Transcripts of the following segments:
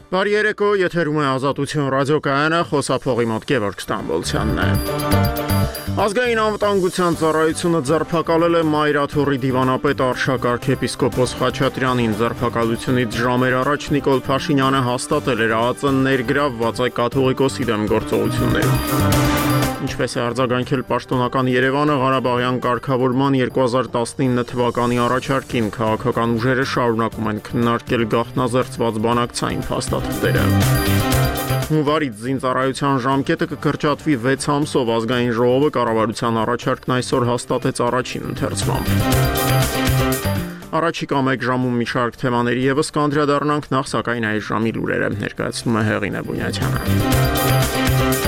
Բարի երեկո, եթերում է Ազատություն ռադիոկայանը, խոսափողի մոտ Գևորգ Ստամբոլցյանն է։ Ազգային անվտանգության ծառայությունը ձերբակալել է Մայրաթորի դիվանապետ Արշակարգ եպիսկոպոս Խաչատրյանին։ Ձերբակալությունից ժամեր առաջ Նիկոլ Փաշինյանը հաստատել էր ԱԱԾ ներգրավված կաթողիկոսի դեմ գործողություններում։ Ինչպես է արձագանքել պաշտոնական Երևանը Ղարաբաղյան կարգավորման 2019 թվականի առաջարկին, քաղաքական ուժերը շարունակում են քննարկել գաղտնազերծված բանակցային փաստաթղթերը։ Հունվարից զինծառայության ժամկետը կկրճատվի 6 ամսով, ազգային ժողովը կառավարության առաջարկն այսօր հաստատեց առաջին ընթերցմամբ։ Առաջիկա 1 ժամում մի շարք թեմաների ևս կանդրադառնանք, նախ սակայն այս ժամի լուրերը ներկայացնում է Հեղինե Բունյաթյանը։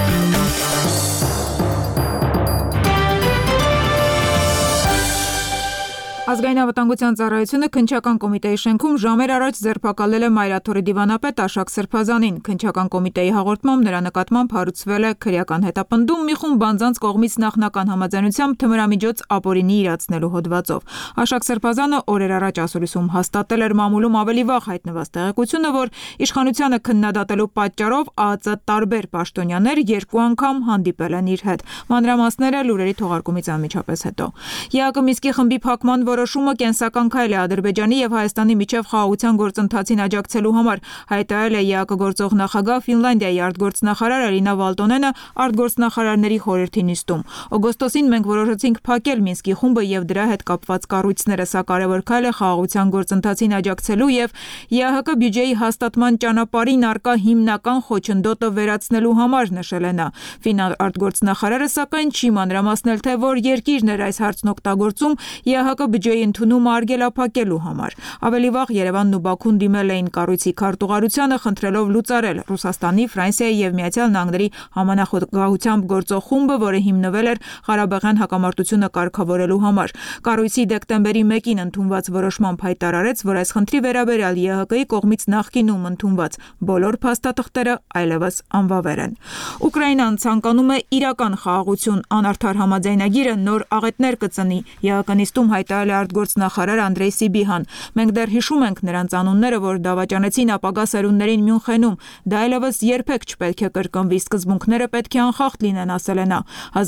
Ազգային անվտանգության ծառայությունը քննչական կոմիտեի շենքում ժամեր առաջ ձերբակալել է Մայրաթորի դիվանապետ Աշակ Սրբազանին։ Քննչական կոմիտեի հաղորդմամբ նրա նկատմամբ հարուցվել է քրեական հետապնդում մի խումբ անձանց կողմից նախնական համաձայնությամբ թմրամիջոց ապօրինի իրացնելու հոդվածով։ Աշակ Սրբազանը օրեր առաջ ասուլիսում հաստատել էր մամուլում ավելի վաղ հայտնված տեղեկությունը, որ իշխանությանը քննադատելու պատճառով ԱԱԾ տարբեր պաշտոնյաներ 2 անգամ հանդիպել են իր հետ։ Մանրամասները լուրերի թողարկումից անմիջապես հետո։ ԵԱԿ Մինսկի խմբի փակման որոշումը կենսական քայլ է Ադրբեջանի եւ Հայաստանի միջև խաղաղության գործընթացին աջակցելու համար, հայտարարել է ԵԱԿ գործող նախագահ Ֆինլանդիայի արտգործնախարար Էլինա Վալտոնենը արտգործնախարարների խորհրդի նիստում։ Օգոստոսին մենք որոշեցինք փակել Մինսկի խումբը եւ դրա հետ կապված կառույցները, սա կարևոր քայլ է խաղաղության գործընթացին աջակցելու եւ ԵԱՀԿ բյուջեի հաստատման ճանապարհին առկա հիմնական խոչընդոտը վերացնելու համար, նշել է նա։ Ֆին արտգործնախարարը սակայն չի մանրամասնել, թե որ երկիրն էր այս հարցն օգտագործում ԵԱՀԿ բյուջեի ընդունումը արգելափակելու համար։ Ավելի վաղ Երևանն ու Բաքուն դիմել էին կառույցի քարտուղարությանը, խնդրելով լուծարել Ռուսաստանի, Ֆրանսիայի եւ Միացյալ Նահանգների համանախագահությամբ գործող խումբը, որը հիմնվել էր Ղարաբաղյան հակամարտությունը կարգավորելու համար։ Կառույցի դեկտեմբերի 1-ին ընդունված որոշմամբ հայտարարեց, որ այս խնդրի վերաբերյալ ԵԱՀԿ-ի կողմից նախկինում ընդունված բոլոր փաստաթղթերը այլևս անվավեր են։ Ուկրաինան ցանկանում է իրական խաղաղություն, անարդար համաձայնագիրը նոր աղետներ կծնի։ ԵԱՀԿ նիստում հայտարարել է արտգործնախարար Անդրեյ Սիբիհան։ Մենք դեռ հիշում ենք նրանց անունները, որ դավաճանեցին ապագա սերունդներին Մյունխենում։ Դա այլևս երբեք չպետք է կրկնվի, սկզբունքները պետք է անխախտ լինեն, ասել է նա։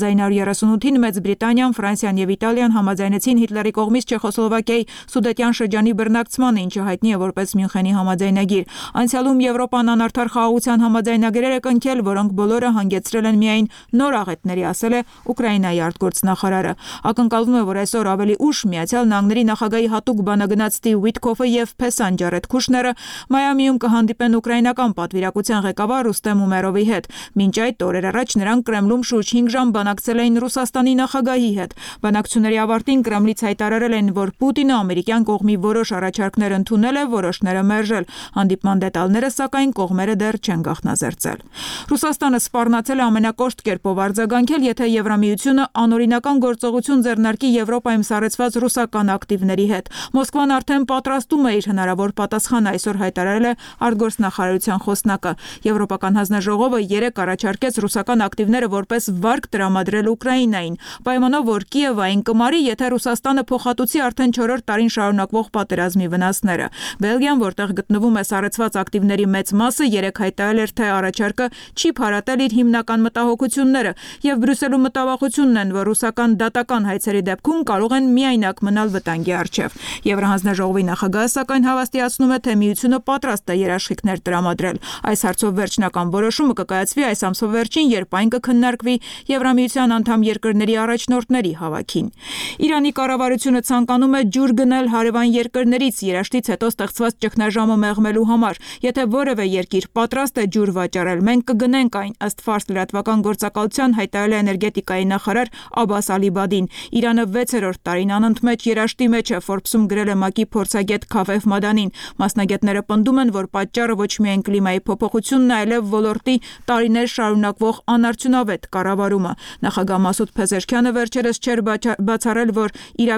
1938-ին Մեծ Բրիտանիան, Ֆրանսիան եւ Իտալիան համաձայնեցին Հիտլերի կողմից Չեխոսլովակիայի Սուդետյան շրջանի բռնակցմանը, ինչը հայտնի է որպես Մյունխենի համաձայնագիր։ Անցյալում Եվրոպան անարդար խաղաղության համաձայնագրեր է կնքել, որոնք բոլորը հանգեցրել են միայն նոր աղետների, ասել է Ուկրաինայի արտգործնախարարը։ Ակնկալվում է, որ այսօր ավելի ուշ Միացյալ Նահանգների նախագահի հատուկ բանագնաց Ստիվ Ուիտքոֆը եւ Փեսան Ջարեդ Քուշները Մայամիում կհանդիպեն ուկրաինական պատվիրակության ղեկավար Ռուստեմ Ումերովի հետ։ Մինչ այդ օրեր առաջ նրանք Կրեմլում շուրջ 5 ժամ բանակցել էին Ռուսաստանի նախագահի հետ։ Բանակցությունների ավարտին Կրեմլից հայտարարել են, որ Պուտինը ամերիկյան կողմի որոշ առաջարկներ ընդունել է, որոշները մերժել։ Հանդիպման դետալները սակայն կողմերը դեռ չեն գաղտնազերծել։ Ռուսաստանը սպառնացել է ամենակոշտ կերպով արձագանքել, եթե Եվրամիությունը անօրինական գործողություն ձեռնարկի Եվրոպայում սառեցված ռուսական ակտիվների հետ։ Մոսկվան արդեն պատրաստում է իր հնարավոր պատասխանը, այսօր հայտարարել է արտգործնախարարության խոսնակը։ Եվրոպական հանձնաժողովը 3 առաջարկեց ռուսական ակտիվները որպես վարկ տրամադրել Ուկրաինային, պայմանով որ Կիևային կմարի, եթե Ռուսաստանը փոխհատուցի արդեն 4-րդ տարին շարունակվող պատերազմի վնասները։ Բելգիան, որտեղ գտնվում է սառեցված ակտիվների մեծ մասը, 3 հայտարարել էր, թե առաջարկը չի փարատել իր հիմնական մտահոգությունները, եւ Բրյուսելում մտավախությունն են, որ ռուսական դատական հայցերի դեպքում կարող են միայնակ մնալ վտանգի առջև։ Եվրահանձնաժողովի նախագահը սակայն հավաստիացնում է, թե միությունը պատրաստ է երաշխիքներ տրամադրել։ Այս հարցով վերջնական որոշումը կկայացվի այս ամսվա վերջին, երբ այն կքննարկվի Եվրամիության անդամ երկրների առաջնորդների հավաքին։ Իրանի կառավարությունը ցանկանում է ջուր գնել հարևան երկրներից երաշտից հետո ստեղծված ճգնաժամը մեղմելու համար։ Եթե որևէ երկիր պատրաստ է ջուր վաճառել, մենք կգնենք այն, ըստ Ֆարս լրատվական գործակալության հայտարարել է էներգետիկայի նախարար Աբաս Ալիբադին։ Իրանը 6-րդ տարին անընդմեջ երաշտի մեջ է, Forbes-ում գրել է ՄԱԿ-ի փորձագետ Քավեֆ Մադանին։ Մասնագետները պնդում են, որ պատճառը ոչ միայն կլիմայի փոփոխությունն է, այլև ոլորտի տարիներ շարունակվող անարդյունավետ կառավարումը։ Նախագահ Մասուդ Փեզեշքյանը վերջերս չէր բացառել, որ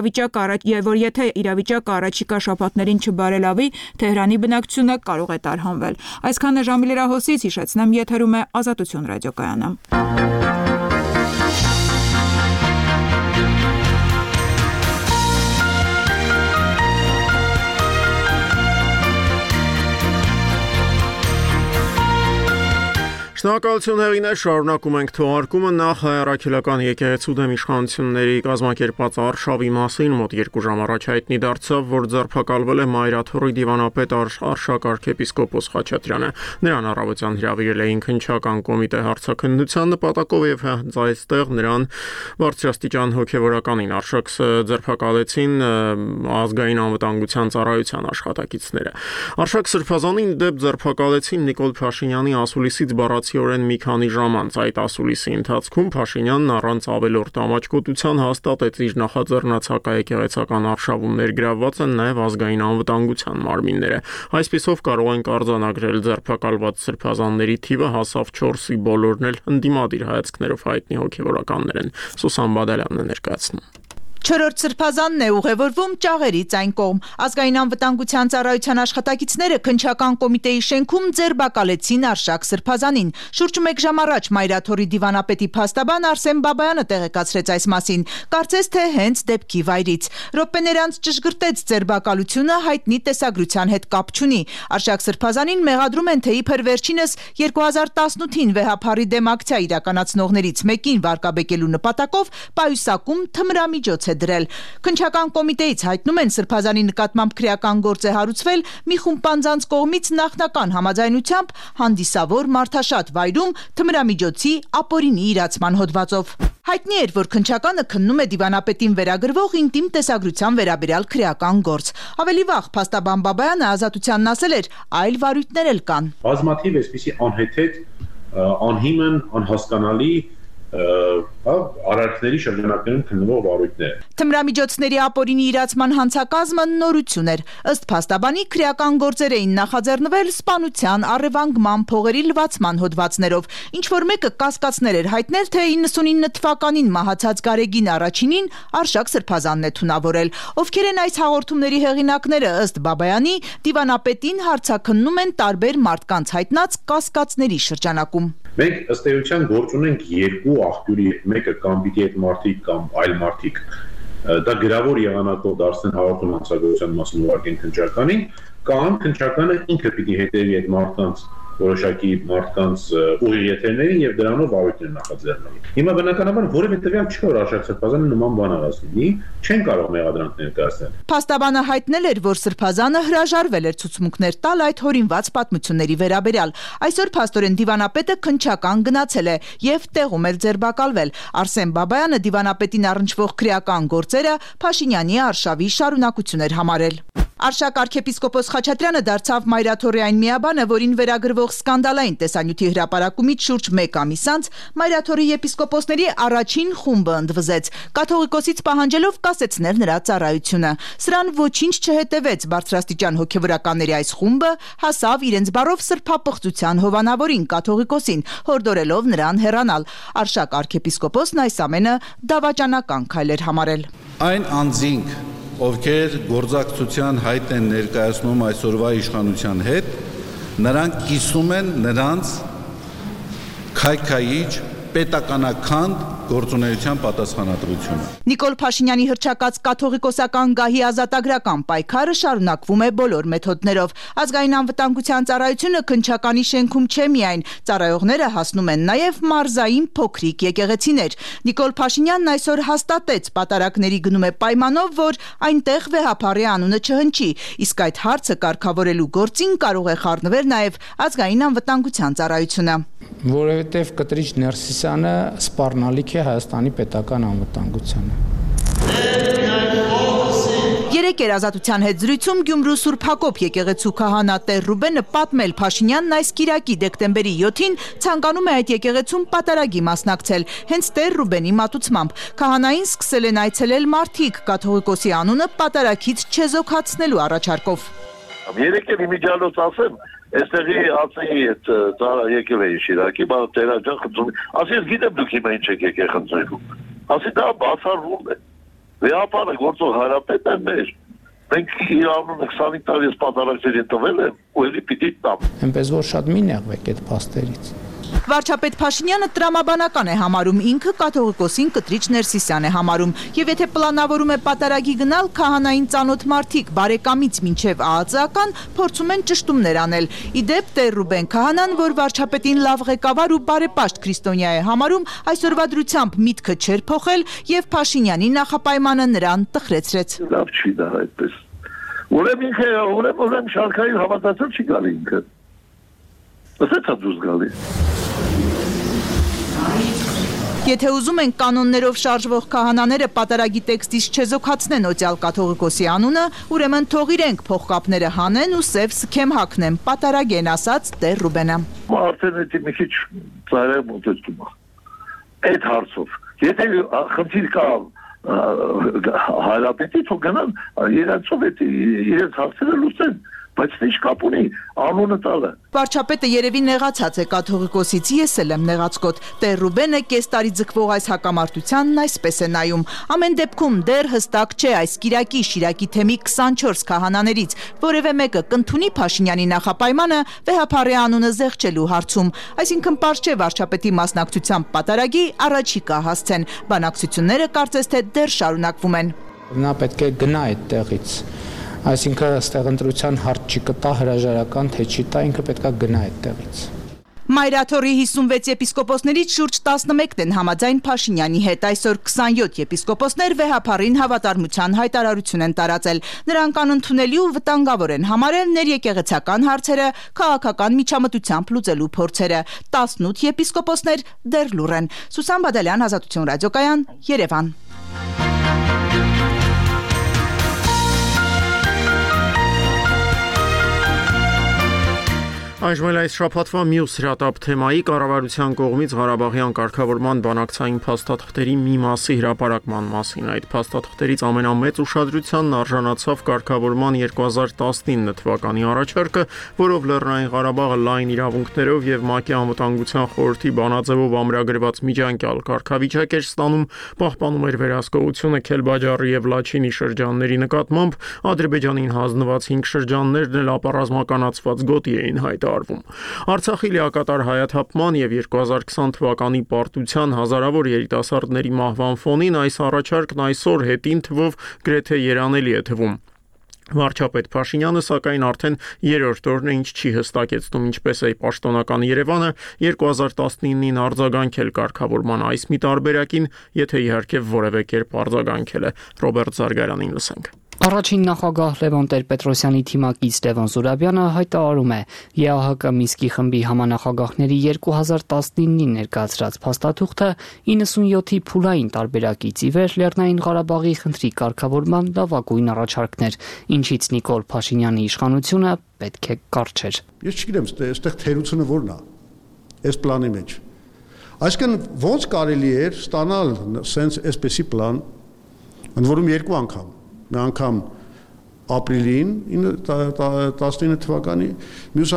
եթե իրավիճակը առաջիկա շաբաթներին չբարելավի, Թեհրանի բնակչությունը կարող է տարհանվել։ Այսքանը ժամի լրահոսից, հիշեցնեմ, եթերում է Ազատություն ռադիոկայանը։ Շնորհակալություն հեղիներ, շարունակում ենք թողարկումը նախ հայ-առաքելական եկեղեցու դեմ իշխանությունների կազմակերպած արշավի մասին մոտ 2 ժամ առաջ հայտնի դարձավ, որ ձերբակալվել է Մայրաթորի դիվանապետ Արշակ arczepiskopos Խաչատրյանը։ Նրան առավոտյան հրավիրել էին քննչական կոմիտե հարցաքննության նպատակով եւ հենց այստեղ նրան բարձրաստիճան հոգեվորականին Արշակը ձերբակալեցին ազգային անվտանգության ծառայության աշխատակիցները։ Արշակ Սրբազանին դեպ ձերբակալեցին Նիկոլ Փաշինյանի ասուլիսից բառացիորեն մի քանի ժամ անց այդ ասուլիսի ընթացքում Փաշինյանն առանց ավելորդ ամաչկոտության հաստատեց իր նախաձեռնած հակաեկեղեցական արշավում ներգրավված են նաև ազգային անվտանգության մարմինները։ Այսպիսով կարող ենք արձանագրել ձերբակալված սրբազանների թիվը հասավ 4-ի, բոլորն էլ ընդդիմադիր հայացքներով հայտնի հոգևորականներ են։ Սուսան Բադալյանն է ներկայացնում։ 4-րդ սրբազանն է ուղևորվում Ճաղերից այն կողմ։ Ազգային անվտանգության ծառայության աշխատակիցները քննչական կոմիտեի շենքում ձերբակալեցին Արշակ Սրբազանին։ Շուրջ 1 ժամ առաջ Մայրաթորի դիվանապետի փաստաբան Արսեն Բաբայանը տեղեկացրեց այս մասին, կարծես թե հենց դեպքի վայրից։ Րոպեներ անց ճշգրտեց ձերբակալությունը հայտնի տեսագրության հետ կապ չունի։ Արշակ Սրբազանին մեղադրում են, թե իբր վերջինս 2018-ին վեհափառի դեմ ակցիա իրականացնողներից մեկին վարկաբեկելու նպատակով պայուսակում թմրամիջոց դրել։ Քննչական կոմիտեից հայտնում են Սրբազանի նկատմամբ քրեական գործ է հարուցվել մի խումբ անձանց կողմից նախնական համաձայնությամբ հանդիսավոր մարդաշատ վայրում թմրամիջոցի ապօրինի իրացման հոդվածով։ Հայտնի էր, որ քննչականը քննում է դիվանապետին վերագրվող ինտիմ տեսագրության վերաբերյալ քրեական գործ։ Ավելի վաղ փաստաբան Բաբայանը ազատությանն ասել էր, այլ վարույթներ էլ կան։ Բազմաթիվ այսպիսի անհեթեթ, անհիմն, անհասկանալի արարքների շրջանակներում քննվող վարույթներ։ Թմրամիջոցների ապօրինի իրացման հանցակազմը նորություն էր։ Ըստ փաստաբանի քրեական գործեր էին նախաձեռնվել սպանության, առևանգման, փողերի լվացման հոդվածներով։ Ինչ որ մեկը կասկածներ էր հայտնել, թե 99 թվականին մահացած Գարեգին առաջինին Արշակ Սրբազանն է թունավորել։ Ովքեր են այս հաղորդումների հեղինակները, ըստ Բաբայանի, դիվանապետին հարցաքննում են տարբեր մարդկանց հայտնած կասկածների շրջանակում։ Մենք ըստ էության գործ ունենք երկու աղբյուրի, մեկը կամ պիտի այդ մարդիկ կամ այլ մարդիկ դա գրավոր եղանակով դարձնեն հաղորդում հանցագործության մասին ուղարկեն քննչականին, կամ քննչականը ինքը պիտի հետևի այդ մարդկանց որոշակի մարդկանց ուղիղ եթերներին եւ դրանով վարույթներ նախաձեռնի։ Հիմա բնականաբար որևէ տվյալ չի, որ Արշակ Սրբազանը նման բան արածնի, չեն կարող մեղադրանք ներկայացնել։ Փաստաբանը հայտնել էր, որ Սրբազանը հրաժարվել էր ցուցմունքներ տալ այդ հորինված պատմությունների վերաբերյալ։ Այսօր փաստորեն դիվանապետը քննչական գնացել է եւ տեղում էլ ձերբակալվել։ Արսեն Բաբայանը դիվանապետին առնչվող քրեական գործերը Փաշինյանի արշավի շարունակություն էր համարել։ Արշակ arczepiskopos Խաչատրյանը դարձավ Մայրաթորի այն միաբանը, որին վերագրվող սկանդալային տեսանյութի հրապարակումից շուրջ 1 ամիս անց Մայրաթորի եպիսկոպոսների առաջին խումբը ընդվզեց, կաթողիկոսից պահանջելով կասեցնել նրա ծառայությունը։ Սրան ոչինչ չհետևեց, բարձրաստիճան հոգևորականների այս խումբը հասավ իրենց բառով սրբապղծության հովանավորին կաթողիկոսին, հորդորելով նրան հեռանալ։ Արշակ arczepiskopոսն այս ամենը դավաճանական քայլ էր համարել։ Այն անձինք, ովքեր գործակցության հայտ են ներկայացնում այսօրվա իշխանության հետ, նրանք կիսում են նրանց քայքայիչ պետականաքանդ գործունեության պատասխանատվությունը։ Նիկոլ Փաշինյանի հռչակած կաթողիկոսական գահի ազատագրական պայքարը շարունակվում է բոլոր մեթոդներով։ Ազգային անվտանգության ծառայությունը քննչականի շենքում չէ միայն, ծառայողները հասնում են նաև մարզային փոքրիկ եկեղեցիներ։ Նիկոլ Փաշինյանն այսօր հաստատեց, պատարակների գնում է պայմանով, որ այնտեղ վեհափառի անունը չհնչի, իսկ այդ հարցը կարգավորելու գործին կարող է խառնվել նաև ազգային անվտանգության ծառայությունը։ Որովհետև կտրիչ Ներսիսյանը սպառնալիք է Հայաստանի պետական անվտանգությանը։ Երեկ էր ազատության հետ զրույցում Գյումրու Սուրբ Հակոբ եկեղեցու քահանա Տեր Ռուբենը պատմել Փաշինյանն այս կիրակի դեկտեմբերի 7-ին ցանկանում է այդ եկեղեցում պատարագի մասնակցել, հենց Տեր Ռուբենի մատուցմամբ։ Քահանային սկսել են այցելել մարդիկ կաթողիկոսի անունը պատարագից չեզոքացնելու առաջարկով։ Երեկ էլ իմիջիալոց ասեմ, այստեղի ացեի հետ եկել էի Շիրակի, բա Տերաջան խնդրում, ասի ես գիտեմ դուք հիմա ինչ եք եկել խնդրելու, ասի դա բացառվում է, վեհապանը գործող հարապետն է մեր, մենք իր անունը 25 տարի ես պատարակների տվել եմ ու էլի պիտի տամ։ Էնպես որ շատ մի նեղվեք այդ փաստերից, Վարչապետ Փաշինյանը տրամաբանական է համարում, ինքը կաթողիկոսին կտրիչ Ներսիսյան է համարում, եւ եթե պլանավորում է պատարագի գնալ, քահանային ծանոթ մարդիկ բարեկամից մինչեւ ԱԱԾ-ական փորձում են ճշտումներ անել։ Իդեպ Տեր Ռուբեն քահանան, որ վարչապետին լավ ղեկավար ու բարեպաշտ քրիստոնյա է համարում, այսօրվա դրությամբ միտքը չէր փոխել եւ Փաշինյանի նախապայմանը նրան տխրեցրեց։ Լավ չի դա այդպես։ Ուրեմն շարքային հավատացել չի գալի ինքը։ Ըստ դուրս գալի։ Եթե ուզում են կանոններով շարժվող քահանաները պատարագի տեքստից չեզոքացնեն օծյալ կաթողիկոսի անունը, ուրեմն թող իրենք փողկապները հանեն ու սև սքեմ հագնեն, պատարագեն, ասաց Տեր Ռուբենը։ Արդեն էդի մի քիչ ծայրը մոտեցում է։ Այդ հարցով։ Եթե խնդիր կա հայրապետի, թող գնան իրենցով իրենց հարցերը լուծեն, բայց ինչ կապ ունի անունը տալը։ Վարչապետը երևի նեղացած է կաթողիկոսից, ես էլ եմ նեղացկոտ։ Տեր Ռուբենը կես տարի ձգվող այս հակամարտությանն այսպես է նայում։ Ամեն դեպքում դեռ հստակ չէ այս կիրակի Շիրակի թեմի 24 քահանաներից որևէ մեկը կընդունի Փաշինյանի նախապայմանը վեհափառի անունը զեղչելու հարցում։ Այսինքն պարզ չէ վարչապետի մասնակցությամբ պատարագի առաջիկա հասցեն։ Բանակցությունները կարծես թե դեռ շարունակվում են։ Նա պետք է գնա այդ տեղից։ Այսինքն այստեղ ընտրության հարց չի կտա հրաժարական, թե չի տա, ինքը պետք է գնա այդ տեղից։ Մայրաթորի 56 եպիսկոպոսներից շուրջ 11-ն են համաձայն Փաշինյանի հետ, այսօր 27 եպիսկոպոսներ վեհափառին հավատարմության հայտարարություն են տարածել։ Նրանք անընդունելի ու վտանգավոր են համարել ներեկեղեցական հարցերը, քաղաքական միջամտությամբ լուծելու փորձերը։ 18 եպիսկոպոսներ դեռ լուռ են։ Սուսան Բադալյան, Ազատություն ռադիոկայան, Երևան։ Այժմ այս շաբաթվա մյուս հրատապ թեմայի կառավարության կողմից Ղարաբաղյան կարգավորման բանակցային փաստաթղթերի մի մասի հրապարակման մասին։ Այդ փաստաթղթերից ամենամեծ ուշադրությանն արժանացավ կարգավորման 2019 թվականի առաջարկը, որով Լեռնային Ղարաբաղը լայն իրավունքներով եւ ՄԱԿ-ի անվտանգության խորհրդի բանաձևով ամրագրված միջանկյալ կարգավիճակ էր ստանում, պահպանում էր վերահսկողությունը Քելբաջարի եւ Լաչինի շրջանների նկատմամբ, Ադրբեջանին հանձնված 5 շրջաններն էլ ապառազմականացված գոտի էին հայտարարում։ Արցախի լիակատար հայաթափման եւ 2020 թվականի պարտության հազարավոր երիտասարդների մահվան ֆոնին այս առաջարկն այսօր հետին թվով գրեթե երանելի է թվում։ Վարչապետ Փաշինյանը սակայն արդեն երրորդ օրն է ինչ չի հստակեցնում ինչպես է պաշտոնական Երևանը 2019-ին արձագանքել կարգավորման այս մի տարբերակին, եթե իհարկե որևէ կերպ արձագանքել է։ Ռոբերտ Զարգարանին լսենք։ Առաջին նախագահ Լևոն Տեր-Պետրոսյանի թիմակից Լևոն Զուրաբյանը հայտարարում է ԵԱՀԿ Մինսկի խմբի համանախագահների 2019-ին ներկայացրած փաստաթուղթը 97-ի փուլային տարբերակից ի վեր Լեռնային Ղարաբաղի խնդրի կարգավորման լավագույն առաջարկներ, ինչից Նիկոլ Փաշինյանի իշխանությունը պետք է կարճեր։ Ես չգիտեմ, այստեղ թերությունը որն է այս պլանի մեջ։ Այսինքն ոնց կարելի է ստանալ sense այսպեսի պլան, ընդ որում երկու անգամ Մի անգամ ապրիլին 19 թվականի, մյուս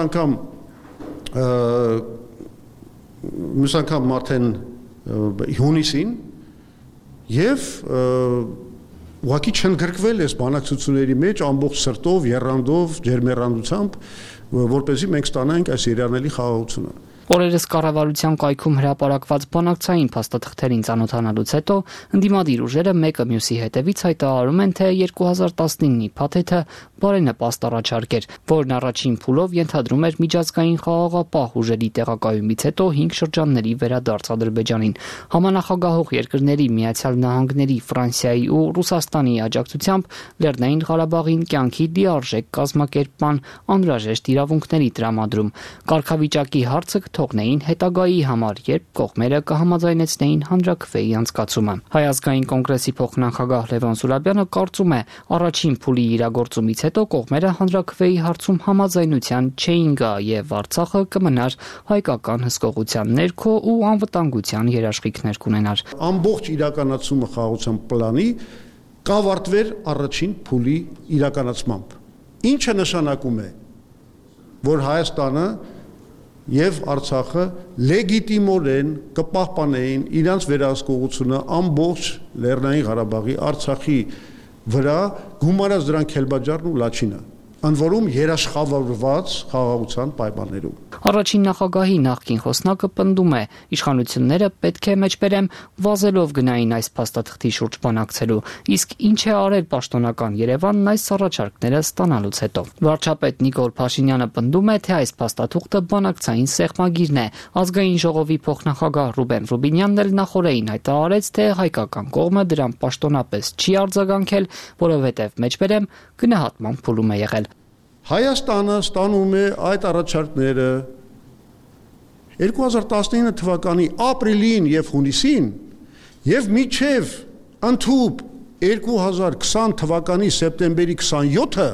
անգամ արդեն հունիսին եւ ուղղակի չընդգրկվել այս բանակցությունների մեջ ամբողջ սրտով, եռանդով, ջերմեռանդությամբ, որպեսզի մենք ստանանք այս իրանելի խաղաղությունը։ Օրերս կառավարության կայքում հրապարակված բանակցային փաստաթղթերին ծանոթանալուց հետո ընդդիմադիր ուժերը մեկը մյուսի հետևից հայտարարում են, թե 2019-ի փաթեթը բարենպաստ առաջարկ էր, որն առաջին փուլով ենթադրում էր միջազգային խաղաղապահ ուժերի տեղակայումից հետո 5 շրջանների վերադարձ Ադրբեջանին։ Համանախագահող երկրների Միացյալ Նահանգների, Ֆրանսիայի ու Ռուսաստանի աջակցությամբ Լեռնային Ղարաբաղին կյանքի լիարժեք կազմակերպման անհրաժեշտ իրավունքների տրամադրում։ Կարգավիճակի հարցը թողնեին հետագայի համար, երբ կողմերը կհամաձայնեցնեին հանրաքվեի անցկացումը։ Հայ ազգային կոնգրեսի փոխնախագահ Լևոն Զուրաբյանը կարծում է, առաջին փուլի իրագործումից հետո կողմերը հանրաքվեի հարցում համաձայնության չէին գա եւ Արցախը կմնար հայկական հսկողության ներքո ու անվտանգության երաշխիքներ կունենար։ Ամբողջ իրականացումը խաղաղության պլանի կավարտվեր առաջին փուլի իրականացմամբ։ Ինչը նշանակում է, որ Հայաստանը եւ Արցախը լեգիտիմորեն կպահպանեին իրենց վերահսկողությունը ամբողջ Լեռնային Ղարաբաղի Արցախի վրա, գումարած դրանք Քելբաջարն ու Լաչինը։ ընդ որում երաշխավորված խաղաղության պայմաններում։ Առաջին նախագահի նախկին խոսնակը պնդում է, իշխանությունները պետք է մեջբերեմ վազելով գնային այս փաստաթղթի շուրջ բանակցելու, իսկ ինչ է արել պաշտոնական Երևանն այս առաջարկները ստանալուց հետո։ Վարչապետ Նիկոլ Փաշինյանը պնդում է, թե այս փաստաթուղթը բանակցային սեղմագիրն է։ Ազգային ժողովի փոխնախագահ Ռուբեն Ռուբինյանն էլ նախորդին հայտարարեց, թե հայկական կողմը դրան պաշտոնապես չի արձագանքել, որովհետև մեջբերեմ գնահատման փուլում է եղել։ Հայաստանը ստանում է այդ առաջարկները 2019 թվականի ապրիլին եւ հունիսին եւ մինչեւ ընդհուպ 2020 թվականի սեպտեմբերի 27-ը,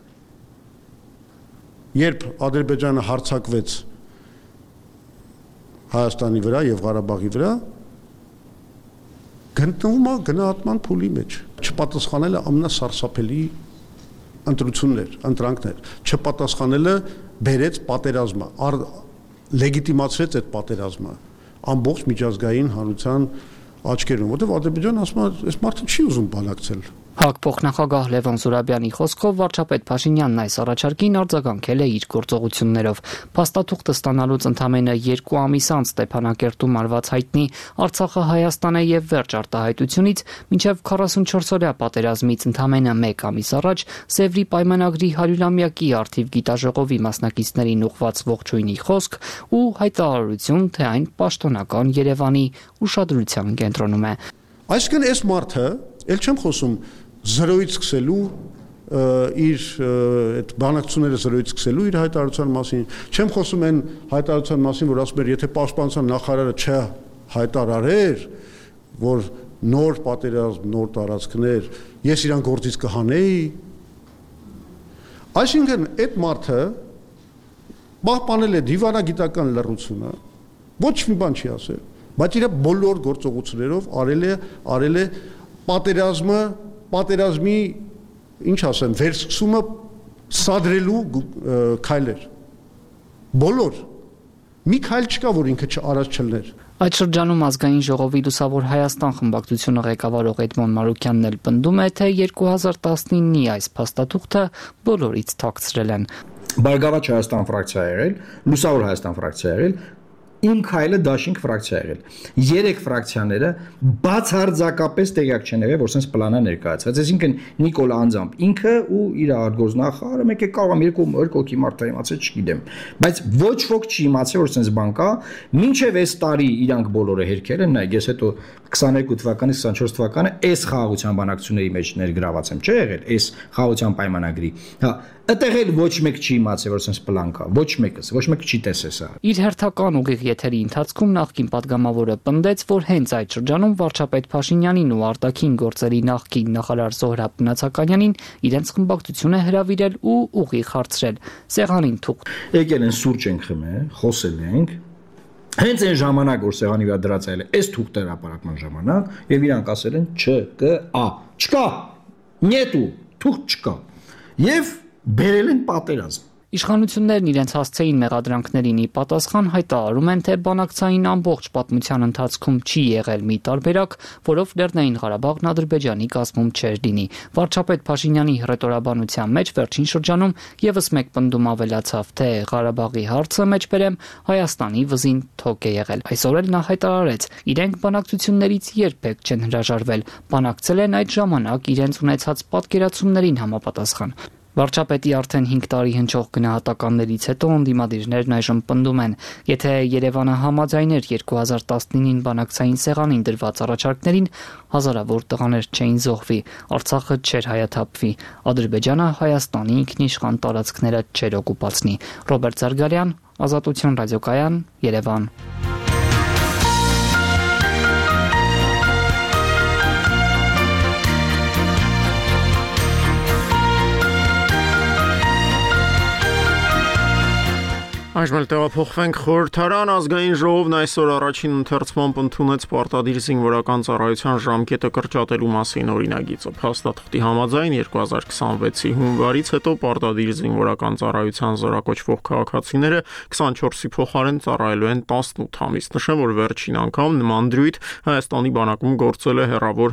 երբ Ադրբեջանը հարձակվեց Հայաստանի վրա եւ Ղարաբաղի վրա, գտնվում է գնահատման փուլի մեջ։ Չպատասխանելը ամենասարսափելի ընտրանքներ, չպատասխանելը բերեց պատերազմը, լեգիտիմացրեց այդ պատերազմը ամբողջ միջազգային հանրության աչքերում, որտեղ Ադրբեջանը ասում է, այս մարդը չի ուզում բանակցել։ ՀԱԿ փոխնախագահ Լևոն Զուրաբյանի խոսքով վարչապետ Փաշինյանն այս առաջարկին արձագանքել է իր գործողություններով։ Փաստաթուղթը ստանալուց ընդամենը 2 ամիս անց Ստեփանակերտում արված հայտնի Արցախը Հայաստան է եւ վերջ արտահայտությունից մինչեւ 44-օրյա պատերազմից ընդամենը 1 ամիս առաջ Սևրի պայմանագրի 100-ամյակի արդիվ գիտաժողովի մասնակիցներին ուղղված ողջույնի խոսք ու հայտարարություն, թե այն պաշտոնական Երևանի ուշադրության կենտրոնում է։ Այսինքն այս մարդը, ել չեմ խոսում զրոյից սկսելու իր այդ բանակցությունները զրոյից սկսելու իր հայտարարության մասին, չեմ խոսում այն հայտարարության մասին, որ ասում էր, եթե պաշտպանության նախարարը չհայտարարեր, որ նոր պատերազմ, նոր տարածքներ, ես իրան գործից կհանեի։ Այսինքն այդ մարդը պահպանել է դիվանագիտական լռությունը, ոչ մի բան չի ասել, բայց իր բոլոր գործողություններով արել է պատերազմի, ինչ ասեմ, վերսկսումը սադրելու քայլեր։ Բոլոր։ Մի քայլ չկա, որ ինքը չարած չլներ։ Այդ շրջանում ազգային ժողովի Լուսավոր Հայաստան խմբակցությունը ղեկավարող Էդմոն Մարուկյանն էլ պնդում է, թե 2019-ի այս փաստաթուղթը բոլորից թաքցրել են։ Բարգավաճ Հայաստան ֆրակցիա եղել, Լուսավոր Հայաստան ֆրակցիա եղել, Իմ քայլը դաշինք ֆրակցիա եղել։ 3 ֆրակցիաները բացարձակապես տեղյակ չեն եղել, որ sense պլանը ներկայացած։ Այսինքն Նիկոլ անձամբ ինքը ու իր արտգործնախարարը մեկ է կարող եմ երկու հոգի մարդը իմացել, չգիտեմ, բայց ոչ ոք չի իմացել, որ sense բան կա, մինչև այս տարի իրանք բոլորը հերքել են, նայեք, ես հետո 22 թվականի 24 թվականը այս խաղաղության բանակցությունների մեջ ներգրաված եմ, չէ՞ եղել, այս խաղաղության պայմանագրի։ Հա, այդտեղ էլ ոչ մեկ չի իմացել, որ sense պլան կա, ոչ մեկ չի տեսել սա։ Իր հերթական ուղիղ եթերի ընթացքում նախկին падգամավորը պնդեց, որ հենց այդ շրջանում վարչապետ Փաշինյանին ու արտաքին գործերի նախկին նախարար Զոհրաբ Նացականյանին իրենց խմբակցությունը հրավիրել ու ուղիղ հարցրել։ Սեղանին թուղթ։ Եկել են սուրճ ենք խմել, խոսել ենք։ Հենց այն ժամանակ, որ սեղանի վրա դրած այլ այս թուղթը հրապարակման ժամանակ, եւ իրանք ասել են չկա, նետու, թուղթ չկա։ Եվ բերել են պատերազմ։ Իշխանություններն իրենց հասցեին մեղադրանքներին ի պատասխան հայտարարում են, թե բանակցային ամբողջ պատմության ընթացքում չի եղել մի տարբերակ, որով Լեռնային Ղարաբաղն Ադրբեջանի կազմում չէր լինի։ Վարչապետ Փաշինյանի հռետորաբանության մեջ վերջին շրջանում եւս մեկ պնդում ավելացավ, թե Ղարաբաղի հարցը մեջբերեմ Հայաստանի վզին թոք է եղել։ Այսօր էլ նա հայտարարեց, իրենք բանակցություններից երբեք չեն հրաժարվել, բանակցել են այդ ժամանակ իրենց ունեցած պատկերացումներին համապատասխան։ Վարչապետի արդեն 5 տարի հնչող գնահատականներից հետո ընդդիմադիրներն այժմ պնդում են, եթե Երևանը համաձայներ 2019-ին բանակցային սեղանին դրված առաջարկներին, հազարավոր տղաներ չէին զոհվի, Արցախը չէր հայաթափվի, Ադրբեջանը Հայաստանի ինքնիշխան տարածքները չէր օկուպացնի։ Ռոբերտ Զարգարյան, Ազատություն ռադիոկայան, Երևան։ Այժմ տեղափոխվենք խորհրդարան. ազգային ժողովն այսօր առաջին ընթերցմամբ ընդունեց պարտադիր զինվորական ծառայության ժամկետը կրճատելու մասին օրինագիծը։ Փաստաթղթի համաձայն 2026-ի հունվարից հետո պարտադիր զինվորական ծառայության զորակոչվող քաղաքացիները 24-ի փոխարեն ծառայելու են 18 ամիս։ Նշեմ, որ վերջին անգամ նման դրույթ Հայաստանի բանակում գործել է հեռավոր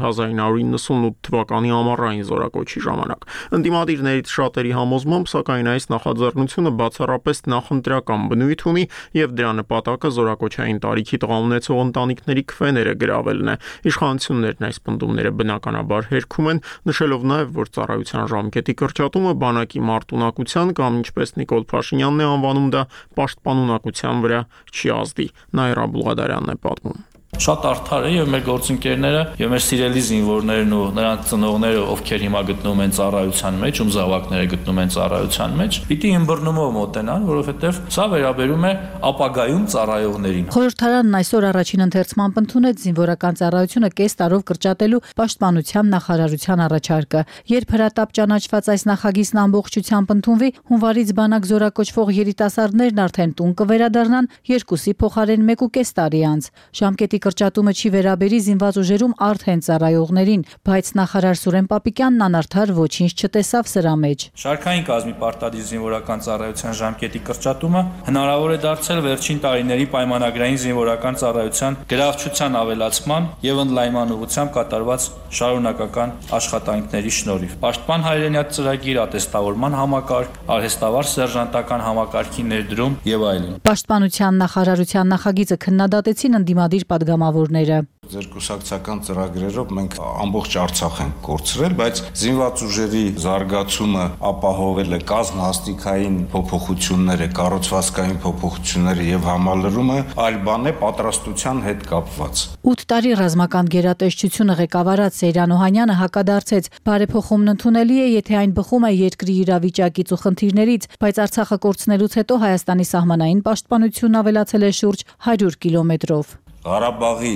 1998 թվականի ամառային զորակոչի ժամանակ։ Ընդդիմադիրներից շատերի համոզմամբ, սակայն այս նախաձեռնությունը բացառապես նախընտրական բնույթ ունի եւ դրա նպատակը զորակոչային տարիքի տղա ունեցող ընտանիքների քվեները գրավելն է։ Իշխանություններն այս պնդումները բնականաբար հերքում են, նշելով նաեւ, որ ծառայության ժամկետի կրճատումը բանակի մարտունակության կամ ինչպես Նիկոլ Փաշինյանն է անվանում դա պաշտպանունակության վրա չի ազդի։ Նաիրա Բուղադարյանն է պատմում։ Շատ արդար է եւ մեր գործընկերները եւ մեր սիրելի զինվորներն ու նրանց ծնողները, ովքեր հիմա գտնվում են ծառայության մեջ, ում զավակները գտնվում են ծառայության մեջ, պիտի ըմբռնումով մոտենան, որովհետեւ սա վերաբերում է ապագայում ծառայողներին։ Խորհրդարանն այսօր առաջին ընթերցմամբ ընդունեց զինվորական ծառայությունը կես տարով կրճատելու պաշտպանության նախարարության առաջարկը։ Երբ հրատապ ճանաչված այս նախագիծն ամբողջությամբ ընդունվի, հունվարից բանակ զորակոչվող երիտասարդներն արդեն տուն կվերադառնան 2-ի փոխարեն 1.5 տարի անց։ Ժամկետի կրճատումը չի վերաբերի զինված ուժերում արդեն ծառայողներին, բայց նախարար Սուրեն Պապիկյանն անարդար ոչինչ չտեսավ սրա մեջ։ Շարքային կազմի պարտադիր զինվորական ծառայության ժամկետի կրճատումը հնարավոր է դարձել վերջին տարիների պայմանագրային զինվորական ծառայության գրավչության ավելացման եւ ընդլայնման ուղղությամբ կատարված շարունակական աշխատանքների շնորհիվ։ Պաշտպան հայրենիաց ծրագիր, ատեստավորման համակարգ, արհեստավար սերժանտական համակարգի ներդրում եւ այլն։ Պաշտպանության նախարարության նախագիծը քննադատեցին ընդդիմադիր պատգամավորները։ Ձեր կուսակցական ծրագրերով մենք ամբողջ Արցախ ենք կորցրել, բայց զինված ուժերի զարգացումը ապահովելը, կազմահաստիկային փոփոխությունները, կառուցվածքային փոփոխությունները եւ համալրումը այլ բան է պատրաստության հետ կապված։ 8 տարի ռազմական գերատեսչությունը ղեկավարած Սեյրան Օհանյանը հակադարձեց. բարեփոխումն ընդունելի է, եթե այն բխում է երկրի իրավիճակից ու խնդիրներից, բայց Արցախը կորցնելուց հետո Հայաստանի սահմանային պաշտպանությունն ավելացել է շուրջ 100 կիլոմետրով։ Ղարաբաղի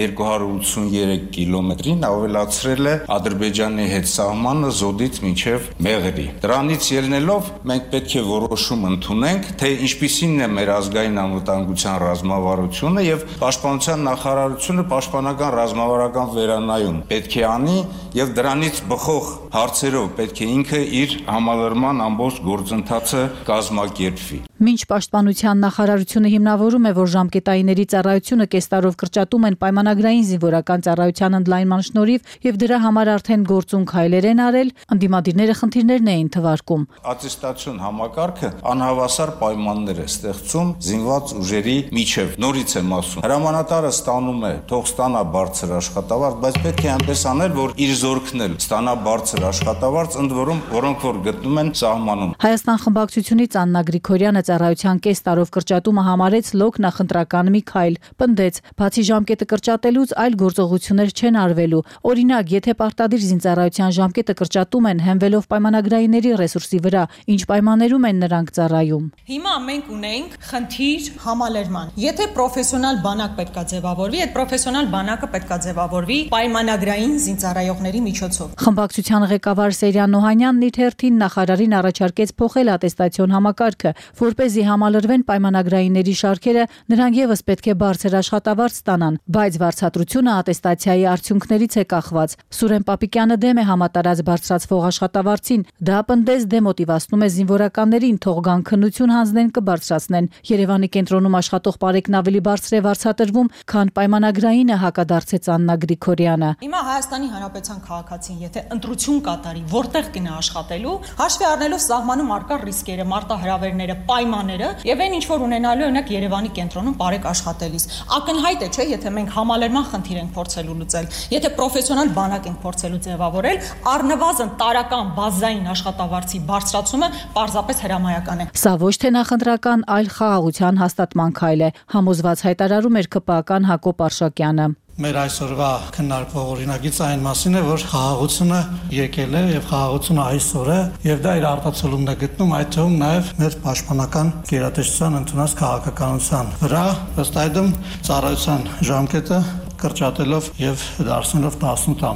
283 կիլոմետրին ավելացրել է Ադրբեջանի հետ սահմանը Զոդից մինչև Մեղրի։ Դրանից ելնելով մենք պետք է որոշում ընդունենք, թե ինչպիսին է մեր ազգային անվտանգության ռազմավարությունը եւ պաշտպանության նախարարությունը պաշտպանական ռազմավարական վերանայում պետք է անի եւ դրանից բխող հարցերով պետք է ինքը իր համալրման ամբողջ գործընթացը կազմակերպվի։ Մինչ պաշտպանության նախարարությունը հիմնավորում է, որ ժամկետայինների ծառայությունը կես տարով կրճատում են պայմանագրային զինվորական ծառայության ընդլայնման շնորհիվ եւ դրա համար արդեն գործուն քայլեր են արել, ընդդիմադիրները խնդիրներն էին թվարկում։ Ատեստացիոն համակարգը անհավասար պայմաններ է ստեղծում զինված ուժերի միջև։ Նորից եմ ասում, հրամանատարը ստանում է, թող ստանա բարձր աշխատավարձ, բայց պետք է այնպես անել, որ իր զորքն էլ ստանա բարձր աշխատավարձ, ընդ որում, որոնք որ գտնում են սահմանում։ Հայաստան խմբակցությունից Աննա Գրիգորյանը ծառայության կես տարով կրճատումը համարեց լոկ նախընտրական մի քայլ, պնդեց, բացի ժամկետը կրճատելուց այլ գործողություններ չեն արվելու։ Օրինակ, եթե պարտադիր զինծառայության ժամկետը կրճատում են հենվելով պայմանագրայինների ռեսուրսի վրա, ինչ պայմաններում են նրանք ծառայում։ Հիմա մենք ունենք խնդիր համալրման։ Եթե պրոֆեսիոնալ բանակ պետքա ձևավորվի, այդ պրոֆեսիոնալ բանակը պետքա ձևավորվի պայմանագրային զինծառայողների միջոցով։ Խմբակցության ղեկավար Սեյրան Օհանյանն իր հերթին նախարարին առաջարկեց փոխել ատեստացիոն համակարգը, որպեսզի համալրվեն պայմանագրայինների շարքերը, նրանք եւս պետք է բարձր աշխատավարձ ստանան, բայց վարձատրությունը ատեստացիայի արդյունքներից է կախված։ Սուրեն Պապիկյանը դեմ է համատարած բարձրացվող աշխատավարձին, դա պնդեց դեմոտիվացնում է զինվորականներին, թող գան քննություն հանձնեն կբարձրացնեն։ Երևանի կենտրոնում աշխատող պարեկն ավելի բարձր է վարձատրվում, քան պայմանագրայինը, հակադարձեց Աննա Գրիգորյանը։ Հիմա Հայաստանի Հանրապետության քաղաքացին, եթե ընտրություն կատարի, որտեղ կնա աշխատելու, հաշվի առնելով սահմանում առկա ռիսկերը, մարտահրավերները, պայմանները եւ այն ինչ որ ունենալու ունեք Երևանի կենտրոնում բարեք աշխատելիս։ Ակնհայտ է, չէ, եթե մենք համալրման խնդիր ենք փորձելու լուծել, եթե պրոֆեսիոնալ բանակ ենք փորձելու ձևավորել, առնվազն տարական բազային աշխատավարձի բարձրացումը պարզապես հրամայական է։ Սա ոչ թե նախընտրական, այլ խաղաղության հաստատման քայլ է, համոզված հայտարարում էր ԿՊԱ-ական Հակոբ Արշակյանը։ Մեր այսօրվա քննարկվող օրինագիծը այն մասին է, որ խաղաղությունը եկել է եւ խաղաղությունը այսօր է եւ դա իր արտացոլումն է գտնում այդ թվում նաեւ մեր պաշտպանական գերատեսչության ընդունած քաղաքականության վրա, ըստ այդմ ծառայության ժամկետը կրճատելով եւ դարձնելով 18 ամիս։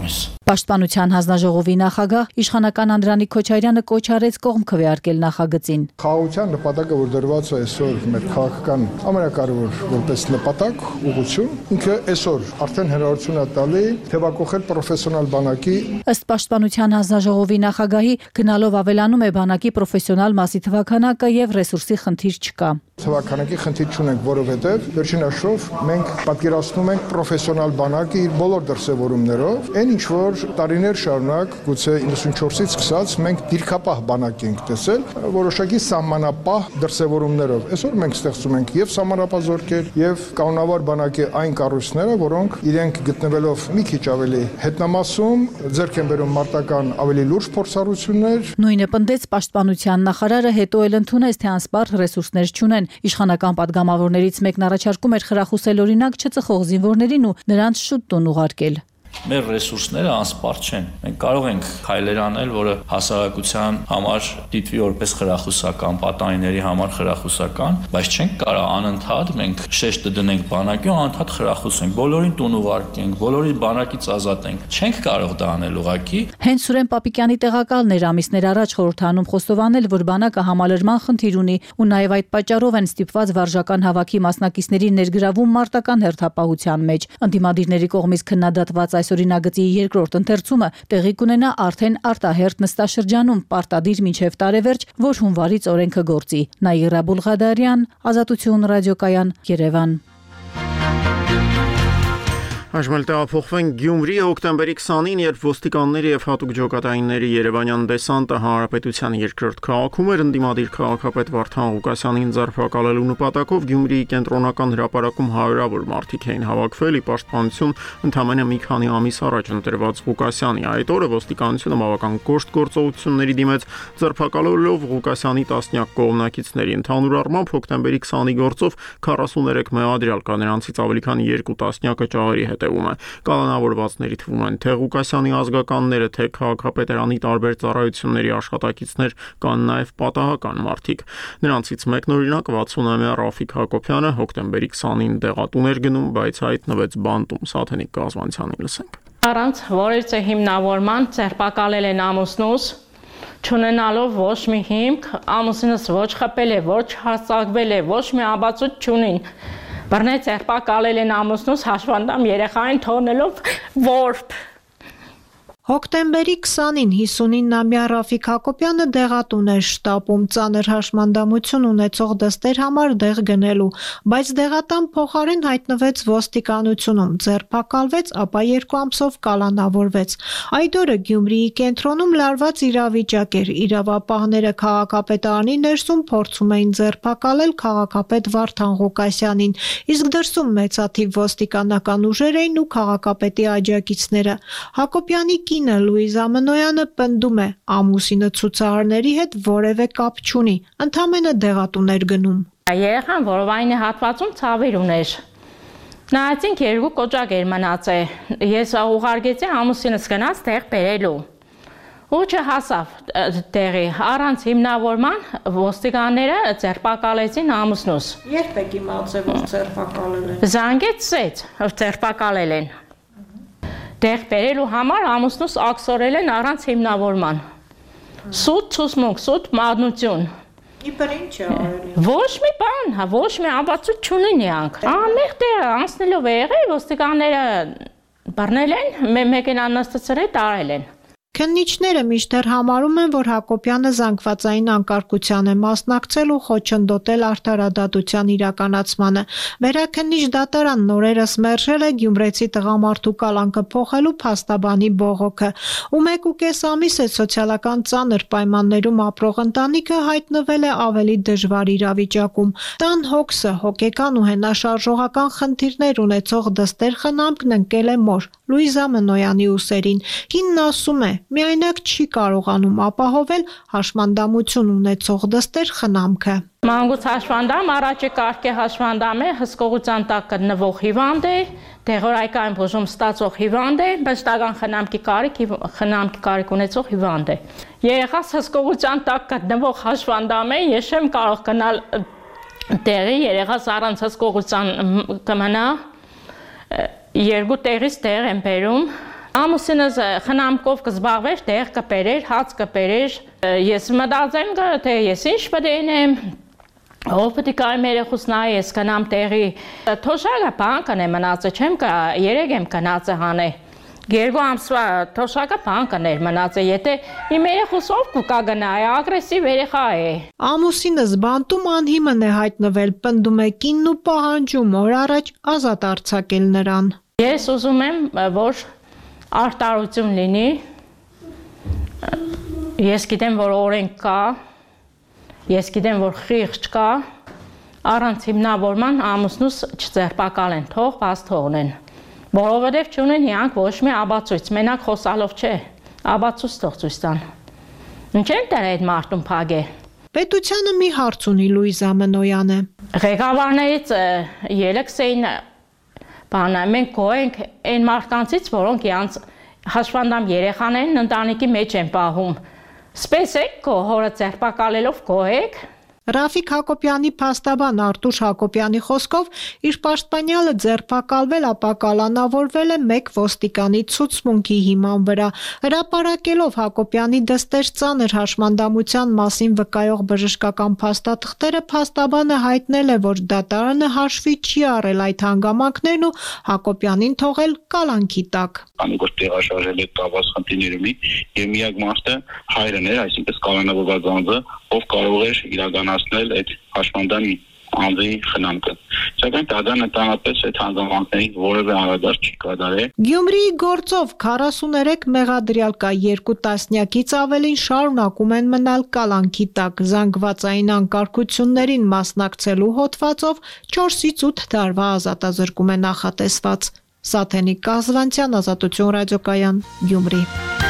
Պաշտպանության հանձնաժողովի նախագահ իշխանական Անդրանիկ Քոչարյանը կոչ արեց կողմ քվեարկել նախագծին։ Խաղաղության նպատակը, որ դրված է այսօր մեր քաղաքական ամենակարևոր որպես նպատակ, ուղղություն, ինքը այսօր արդեն հնարավորություն է տալի թևակողել պրոֆեսիոնալ բանակի։ Ըստ Պաշտպանության հանձնաժողովի նախագահի, գնալով ավելանում է բանակի պրոֆեսիոնալ մասի թվաքանակը եւ ռեսուրսի խնդիր չկա։ Թվականակի խնդիր չունենք, որովհետև վերջին հաշվով մենք պատկերացնում ենք պրոֆեսիոնալ բանակի իր բոլոր դրսևորումներով, այն ինչ որ տարիներ շարունակ, գուցե 94-ից սկսած մենք դիրքապահ բանակ ենք տեսել, որոշակի սահմանապահ դրսևորումներով։ Այսօր մենք ստեղծում ենք եւ սահմանապահ զորքեր, եւ կանոնավոր բանակի այն կառույցները, որոնք իրենք գտնվելով մի քիչ ավելի հետնամասում, ձեռք են բերում մարտական ավելի լուրջ փորձառություններ։ Նույնը պնդեց Պաշտպանության նախարարը, հետո էլ ընդունեց, թե անսպառ ռեսուրսներ չունեն։ Իշխանական падգամավորներից մեկն առաջարկում էր խրախուսել օրինակ չծխող զինվորներին ու նրանց շուտ տուն ուղարկել։ Մեր ռեսուրսները անսպառ չեն։ Մենք կարող ենք քայլեր անել, որը հասարակության համար դիտվի որպես խրախուսական, պատանիների համար խրախուսական, բայց չենք կարող անընդհատ մենք շեշտը դնենք բանակի ու անընդհատ խրախուսենք, բոլորին տուն ուղարկենք, բոլորին բանակից ազատենք։ Չենք կարող դա անել ուղղակի։ Հենց Սուրեն Պապիկյանի տեղակալն էր ամիսներ առաջ խորհրդանում խոստովանել, որ բանակը համալրման խնդիր ունի ու նաև այդ պատճառով են ստիպված վարժական հավաքի մասնակիցների ներգրավում մարտական հերթապահության մեջ։ Ընդդիմադիրների կողմից քննադատված այս օրինագծի երկրորդ ընթերցումը տեղի կունենա արդեն արտահերթ նստաշրջանում պարտադիր մինչև տարեվերջ, որ հունվարից օրենքը գործի։ Նաիրա Բուլղադարյան, Ազատություն ռադիոկայան, Երևան։ Այժմ տեղափոխվենք Գյումրի հոկտեմբերի 20-ին, երբ ոստիկանների եւ հատուկ ջոկատայինների Երևանյան դեսանտը հանրապետության երկրորդ քաղաքում էր, ընդդիմադիր քաղաքապետ Վարդան Ղուկասյանին ձերբակալելու նպատակով Գյումրիի կենտրոնական հրապարակում հարյուրավոր մարդիկ էին հավաքվել՝ ի պաշտպանություն ընդամենը մի քանի ամիս առաջ ընտրված Ղուկասյանի։ Այդ օրը ոստիկանությունը բավական կոշտ գործողությունների դիմեց, ձերբակալելով Ղուկասյանի տասնյակ կողմնակիցների։ Ընդհանուր առմամբ հոկտեմբերի 20-ի գործով 43 մեղադրյալ կա, նրանցից ավելի քան 2 տասնյակը ճաղերի հետևում է։ Կալանավորվածների թվում են թե Ղուկասյանի ազգականները, թե քաղաքապետարանի տարբեր ծառայությունների աշխատակիցներ, կան նաև պատահական մարդիկ։ Նրանցից մեկն օրինակ 60-ամյա Ռաֆիկ Հակոբյանը հոկտեմբերի 20-ին դեղատուն էր գնում, բայց հայտնվեց բանտում։ Սաթենիկ Գազվանցյանին լսենք։ Առանց որևէ հիմնավորման ձերբակալել են ամուսնուս, չունենալով ոչ մի հիմք, ամուսինս ոչ խփել է, ոչ հարձակվել է, ոչ մի ապացույց չունին։ Բռնեց ձերբակալել են ամուսնուս, հաշվանդամ երեխային թողնելով որբ։ Հոկտեմբերի 20-ին 59-ամյա Ռաֆիկ Հակոբյանը դեղատուն էր շտապում ծանր հաշմանդամություն ունեցող դստեր համար դեղ գնելու, բայց դեղատան փոխարեն հայտնվեց ոստիկանությունում, ձերբակալվեց, ապա 2 ամսով կալանավորվեց։ Այդ օրը Գյումրիի կենտրոնում լարված իրավիճակ էր, իրավապահները քաղաքապետարանի ներսում փորձում էին ձերբակալել քաղաքապետ Վարդան Ղուկասյանին, իսկ դրսում մեծաթիվ ոստիկանական ուժեր էին ու քաղաքապետի աջակիցները։ Հակոբյանի Լուիզա Մնոյանը պնդում է, ամուսինը ցուցարարների հետ որևէ կապ չունի, ընդամենը դեղատուն էր գնում։ Երեխան որովայնի հատվածում ցավեր ուներ։ Նայեցինք 2 կոճակ էր մնացել։ Ես ուղարկեցի ամուսինս գնաց տեղ բերելու։ Ու չհասավ տեղի, առանց հիմնավորման ոստիկանները ձերբակալեցին ամուսնուս։ Երբ եք իմացել, որ ձերբակալել են։ Զանգեցեց, ձերբակալել են։ Տեղ բերելու համար ամուսնուս ակսորել են առանց հիմնավորման։ Սուտ ցուսմունք, սուտ մատնություն։ Իբր ինչ է արել։ Ոչ մի բան, ոչ մի ապացույց չունեն իրանք։ Անմեղ տեղը անցնելով է եղել, ոստիկանները բռնել են, մեքենան նստեցրել, տարել են։ Քննիչները միշտեր համարում են, որ Հակոբյանը զանգվածային անկարգության է մասնակցել ու խոչընդոտել արդարադատության իրականացմանը։ Վերաքննիչ դատարանն օրերս մերժել է գյումրեցի տղամարդու կալանքը փոխելու փաստաբանի բողոքը։ Ու 1.5 ամիս է սոցիալական ծանր պայմաններում ապրող ընտանիքը հայտնվել է ավելի դժվար իրավիճակում։ Տան հոգսը, հոգեկան ու հենաշարժողական խնդիրներ ունեցող դստեր խնամքն ընկել է մոր Լուիզա Մնոյանի ուսերին։ Կինն ասում է, միայնակ չի կարողանում ապահովել հաշմանդամություն ունեցող դստեր խնամքը։ Մանկուց հաշվանդամ, առաջի կարգի հաշվանդամ է, հսկողության տակ գտնվող հիվանդ է, դեղորայքային բուժում ստացող հիվանդ է, բժշկական խնամքի կարիք ունեցող հիվանդ է։ Երեխաս հսկողության տակ գտնվող հաշվանդամ է, ես չեմ կարող գնալ տեղի, երեխաս առանց հսկողության կմնա, 2 տեղից տեղ եմ բերում։ Ամուսինս խնամքով կզբաղվեր, տեղ կպերեր, հաց կպերեր։ Ես մտածեմ, թե ես ինչ պետք է անեմ։ Ով պետք է կայ երեխուս նայ, ես կնամ տեղի։ Թոշակը բանկն է մնացել, չեմ կա 3 եմ կնացը հանե։ Երկու ամսվա թոշակը բանկն էր մնացել, եթե իմ երեխուսով կուկա գնայ, ագրեսիվ երեխա է։ Ամուսինս բանտում անհիմն է հայտնվել, պնդում է կինն ու պահանջում օր առաջ ազատ արձակել նրան։ Ես ուզում եմ, որ արտարություն լինի։ Ես գիտեմ, որ օրենք կա, ես գիտեմ, որ խիղճ կա, առանց հիմնավորման ամուսնուս չձերբակալեն, թող բաց թողնեն։ Որովհետև չունեն իրանք ոչ մի աբացույց, մենակ խոսալով չէ, աբացույց թող ցույց տան։ Ինչ են դեռ այդ մարդուն փագե։ Պետությանը մի հարց ունի Լուիզա Մնոյանը։ Ղեկավարներից 3-ին բանը մենք գոհենք այն մարդկանցից, որոնք իրանց հաշվանդամ երեխաներին ընտանիքի մեջ են պահում։ Սպեսեք քո հորը ձերբակալելով գոհեք։ Ռաֆիկ Հակոբյանի փաստաբան Արտուշ Հակոբյանի խոսքով իր պաշտպանյալը ձերբակալվել, ապա կալանավորվել է 1 ոստիկանի ցուցմունքի հիման վրա։ Հրապարակելով Հակոբյանի դստեր ծանր հաշմանդամության մասին վկայող բժշկական փաստաթղթերը, փաստաբանը հայտնել է, որ դատարանը հաշվի չի առել այդ հանգամանքներն ու Հակոբյանին թողել կալանքի տակ։ Անկոս տեղաշարժել այդ կապված խնդիրներումի եւ միակ մարդը հայրն էր, այսինքն կալանավորված անձը, ով կարող էր իրականացնել այդ հաշմանդամի անձի խնամքը։ Սակայն դատարանը ընդհանրապես այդ հանգամանքներին որևէ անդրադարձ չի կատարել։ Գյումրիի գործով 43 մեղադրյալ կա, 2 տասնյակից ավելին շարունակում են մնալ կալանքի տակ, զանգվածային անկարգություններին մասնակցելու հոդվածով 4-ից 8 տարվա ազատազրկում է նախատեսված։ Սաթենիկ Կազվանցյան, Ազատություն ռադիոկայան, Գյումրի։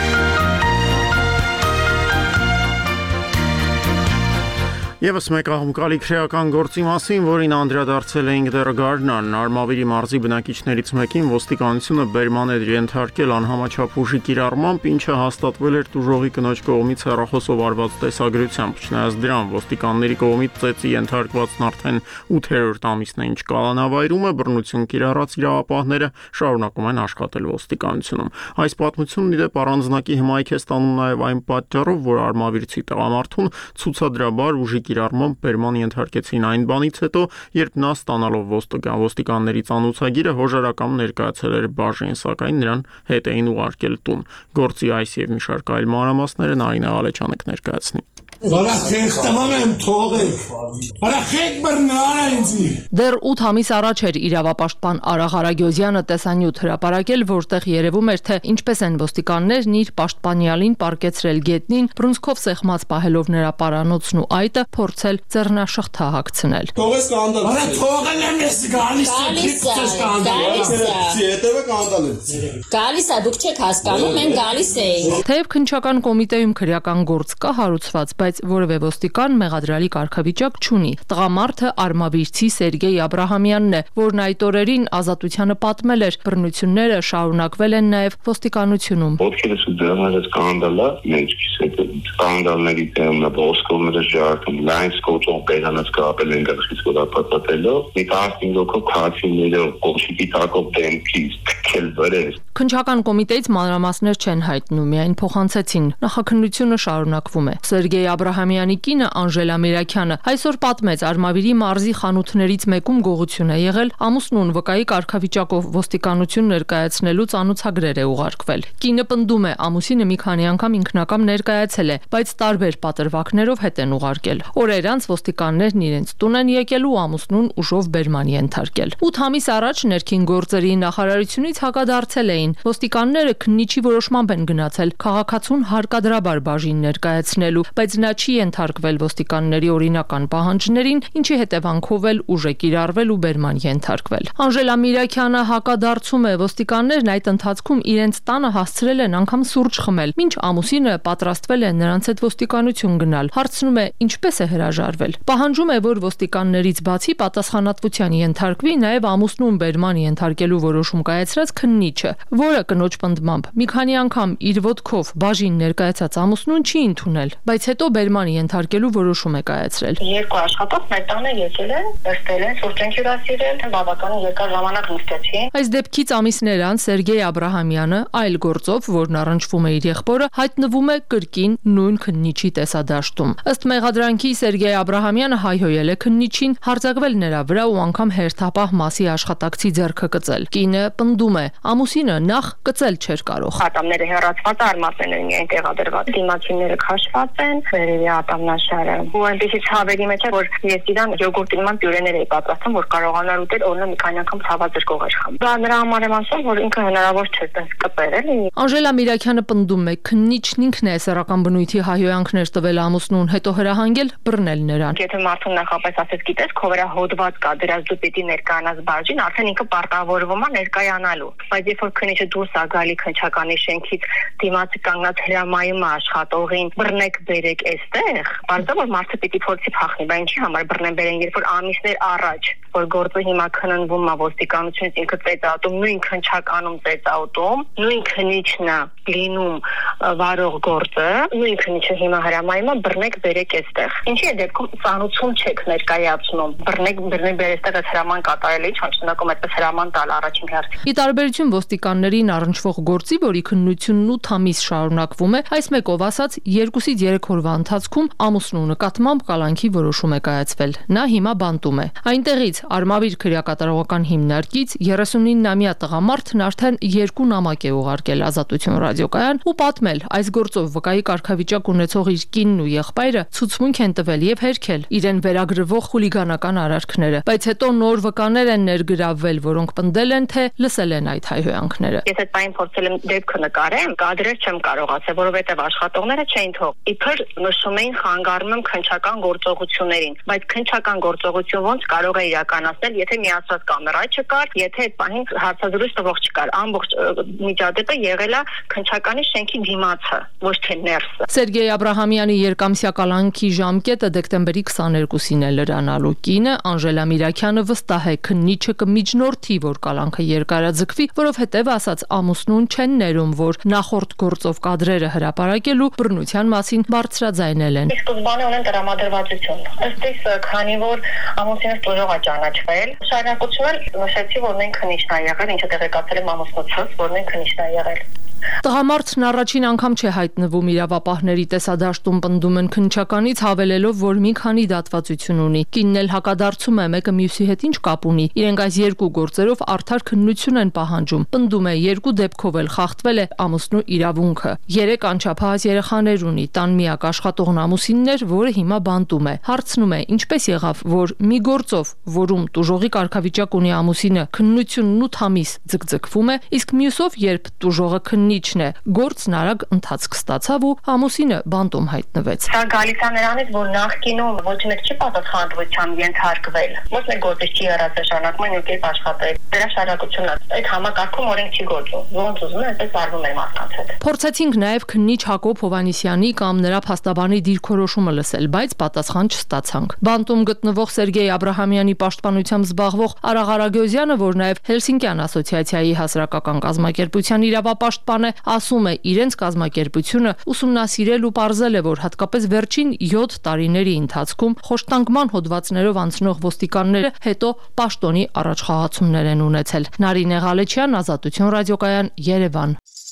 Եվս մեկ աղմկալի քրեական գործի մասին, որին անդրադարձել է Ինգդեր Գարդնան, Արմավիրի մարզի բնակիչներից մեկին ոստիկանությունը բերման էր ենթարկել անհամաչափ ուժի կիրառմամբ, ինչը հաստատվել էր տուժողի կնոջ կողմից հեռախոսով արված տեսագրությամբ։ Չնայած դրան, ոստիկանների կողմից ծեծի ենթարկվածն արդեն 8-րդ ամիսն է, ինչ կալանավայրում է, բռնություն կիրառած իրավապահները շարունակում են աշխատել ոստիկանությունում։ Այս պատմությունն ի դեպ առանձնակի հմայք է ստանում նաև այն պատճառով, որ արմավիրցի տղամարդուն ցուցադրաբար ուժի կիրառմամբ բերման ենթարկեցին այն բանից հետո, երբ նա ստանալով ոստիկանների ծանոթագիրը հոժարակամ ներկայացել էր բաժին, սակայն նրան հետ էին ուղարկել տուն։ Գործի այս եւ մի շարք այլ մանրամասները Նարինե Ղալեչյանը կներկայացնի։ Դեռ 8 ամիս առաջ էր իրավապաշտպան Արա Ղարագյոզյանը տեսանյութ հրապարակել, որտեղ երևում էր, թե ինչպես են ոստիկաններն իր պաշտպանյալին պառկեցրել գետնին, բռունցքով սեղմած պահելով նրա պարանոցն ու այտը, փորձել ձեռնաշղթա հագցնել։ Թեև քննչական կոմիտեում քրեական գործ կա հարուցված, բայց որևէ ոստիկան մեղադրյալի կարգավիճակ չունի։ Տղամարդը արմավիրցի Սերգեյ Աբրահամյանն է, որն այդ օրերին Ազատությանը պատմել էր, բռնությունները շարունակվել են նաև ոստիկանությունում։ Ոտքերս ու ձեռներս կանդալա, մեջքիս հետ կանդալների դեմը ոսկորները ժարկում, լայն սկոչով բերանած կապել են գլխից գորապատատելով, մի 15 հոգով քաղաքիներով, կողշիկի տակով դեմքից քել վրեր։ Քննչական կոմիտեից մանրամասներ չեն հայտնում, միայն փոխանցեցին։ Նախաքննությունը շարունակվում է։ Սերգեյ Աբրահամյանի կինը Անժելա Միրաքյանը այսօր պատմեց Արմավիրի մարզի խանութներից մեկում գողություն է եղել, ամուսնուն վկայի կարգավիճակով ոստիկանություն ներկայացնելու ծանոթագրեր է ուղարկվել։ Կինը պնդում է, ամուսինը մի քանի անգամ ինքնակամ ներկայացել է, բայց տարբեր պատրվակներով հետ են ուղարկել։ Օրեր անց ոստիկաններն իրենց տուն են եկել ու ամուսնուն ուժով բերման ենթարկել։ 8 ամիս առաջ ներքին գործերի նախարարությունից հակադարձել էին։ Ոստիկանները քննիչի որոշմամբ են գնացել քաղաքացուն հարկադրաբար բաժին ներկայացնելու, բայց նա չի ենթարկվել ոստիկանների օրինական պահանջներին, ինչի հետևանքով էլ ուժ է կիրառվել ու բերման ենթարկվել։ Անժելա Միրաքյանը հակադարձում է, ոստիկաններն այդ ընթացքում իրենց տանը հասցրել են անգամ սուրճ խմել, մինչ ամուսինը պատրաստվել է նրանց հետ ոստիկանություն գնալ։ Հարցնում է, ինչպես է հրաժարվել։ Պահանջում է, որ ոստիկաններից բացի պատասխանատվության ենթարկվի նաև ամուսնուն բերման ենթարկելու որոշում կայացրած ասած քննիչը, որը կնոջ պնդմամբ մի քանի անգամ իր ոտքով բաժին ներկայացած ամուսնուն չի ընդունել, բայց հետո բերմանի ենթարկելու որոշում է կայացրել։ Երկու աշխատող մեր տանը եկել են, նստել են, սուրճ են հյուրասիրել, բավականին երկար ժամանակ նստեցին։ Այս դեպքից ամիսներ անց Սերգեյ Աբրահամյանը այլ գործով, որն առնչվում է իր եղբորը, հայտնվում է կրկին նույն քննիչի տեսադաշտում։ Ըստ մեղադրանքի Սերգեյ Աբրահամյանը հայհոյել է քննիչին, հարձակվել նրա վրա ու անգամ հերթապահ մասի աշխատակցի ձեռքը կծել։ Կինը պնդում է, ամուսինը նախ կծել չէր կարող։ Ատամները հեռացված արմատներն են միայն տեղադրված, դիմացինները քաշված են, վերևի ատամնաշարը։ Ու այնպեսի ցավերի մեջ է, որ ես իրան յոգուրտի նման պյուրեներ էի պատրաստում, որ կարողանար ուտել, օրինակ մի քանի անգամ ցավազրկող էր խմում։ Դա նրա համար եմ ասում, որ ինքը հնարավոր չէ տես կպել էլի։ Անժելա Միրաքյանը պնդում է, քննիչն ինքն է սեռական բնույթի հայհոյանքներ տվել ամուսնուն, հետո հրահանգել, բռնել նրան։ Եթե մարդուն նախապես ասես, գիտես, քո վրա հոդված կա, դրած դու պիտի ներկայանաս բաժին, արդեն ինքը պարտավորվում է ներկայանալու։ Բայց երբ որ քննիչը դուրս է գալի քննչականի շենքից, դիմացի կանգնած հրամայում է աշխատողին, բռնեք բերեք այստեղ, բարձր որ մարդը պիտի փորձի փախնի, բայց ինչի համար բռնեն բերեն, երբ որ ամիսներ առաջ, որ գործը հիմա քննվում է ոստիկանությունից, ինքը ծեծատում, նույն քննչականում ծեծատում, նույն քննիչն է լինում վարող գործը, նույն քննիչը հիմա հրամայում է բռնեք բերեք այստեղ։ Ինչի է դեպքում ծանուցում չեք ներկայացնում, բռնեք բերեք այստեղ հրաման կատարել, ինչ նշանակում այդպես հրաման տալ առաջին հերթին։ Ի տարբերություն ոստիկաններին առնչվող գործի, որի քննությունն 8 ամիս շարունակվում է, այս մեկով ասած 2-ից 3 օրվա ընթացքում ամուսնու նկատմամբ կալանքի որոշում է կայացվել։ Նա հիմա բանտում է։ Այնտեղից Արմավիր քրեակատարողական հիմնարկից 39-ամյա տղամարդն արդեն 2 նամակ է ուղարկել Ազատություն ռադիոկայան ու պատմել, այս գործով վկայի կարգավիճակ ունեցող իր կինն ու եղբայրը ցուցմունք են տվել եւ հերքել իրեն վերագրվող խուլիգանական արարքները, բայց հետո նոր վկաներ են ներգրավվել, որոնք պնդել են, թե լսել են այդ հայհոյանքները։ Ես այդ պայն փորձել եմ դեպքը նկարեմ, կադրեր չեմ կարող ասել, որովհետեւ աշխատողները չէին թող։ Իբր նշում էին խանգարում եմ քննչական գործողություններին, բայց քննչական գործողություն ոնց կարող է իրականացնել, եթե միացված կամերա չկար, եթե այդ պահին հարցազրույց տվող չկար։ Ամբողջ միջադեպը եղել է քննչականի շենքի դիմացը, ոչ թե ներսը։ Սերգեյ Աբրահամյանի երկամսյա կալանքի ժամկետը դեկտեմբերի 22-ին է լրանալու։ Կինը Անժելա Միրաքյանը վստահ է, քննիչը կմիջնորդի, որ կալանքը երկարաձգվի, որովհետև ասած ամուսնուն չեն ներում, որ նախորդ գործով կադրերը հրապարակելու բռնության մասին բարձրաձայնել են։ Սկզբանե ունեն տրամադրվածություն։ Ըստ իս, քանի որ ամուսինս տուժող է ճանաչվել, շարունակությունն նշեցի, որ մենք քննիչն է եղել, ինչը տեղեկացել եմ ամուսնուցս, որ մենք քննիչն է եղել։ Տղամարդն առաջին անգամ չէ հայտնվում իրավապահների տեսադաշտում, պնդում են քննչականից, հավելելով, որ մի քանի դատվածություն ունի։ Կինն էլ հակադարձում է, մեկը մյուսի հետ ինչ կապ ունի։ Իրենք այս երկու գործերով արդար քննություն են պահանջում։ Պնդում է, երկու դեպքով էլ խախտվել է ամուսնու իրավունքը։ 3 անչափահաս երեխաներ ունի, տան միակ աշխատողն ամուսինն էր, որը հիմա բանտում է։ Հարցնում է, ինչպես եղավ, որ մի գործով, որում տուժողի կարգավիճակ ունի ամուսինը, քննությունն 8 ամիս ձգձգվում է, իսկ մյուսով, երբ տուժողը քննիչն է, գործն արագ ընթացք ստացավ ու ամուսինը բանտում հայտնվեց։ Սա գալիս է նրանից, որ նախկինում ոչ մեկ չի պատասխանատվությամբ ենթարկվել։ Ոչ մեկ գործի չի եռած շարունակում են ու կերպ աշխատել։ Դրա շարունակությունը այդ համակարգում օրենք չի գործում։ Ոնց ուզում են, այդպես արվում է մարդկանց հետ։ Փորձեցինք նաև քննիչ Հակոբ Հովանիսյանի կամ նրա փաստաբանի դիրքորոշումը լսել, բայց պատասխան չստացանք։ Բանտում գտնվող Սերգեյ Աբրահամյանի պաշտպանությամբ զբաղվող Արաղ Արագոզյանը, որ նաև Հելսինկյան ասոցիացիայի հասարակական կազմակերպության իրավապաշտպան է, ասում է, իրենց կազմակերպությունը ուսումնասիրել ու պարզել է, որ հատկապես վերջին 7 տարիների ընթացքում խոշտանգման հոդվածներով անցնող ոստիկանները հետո պաշտոնի առաջխաղացումներ են ունեցել։ Նարինե Ղալեչյան, Ազատություն ռադիոկայան, Երևան։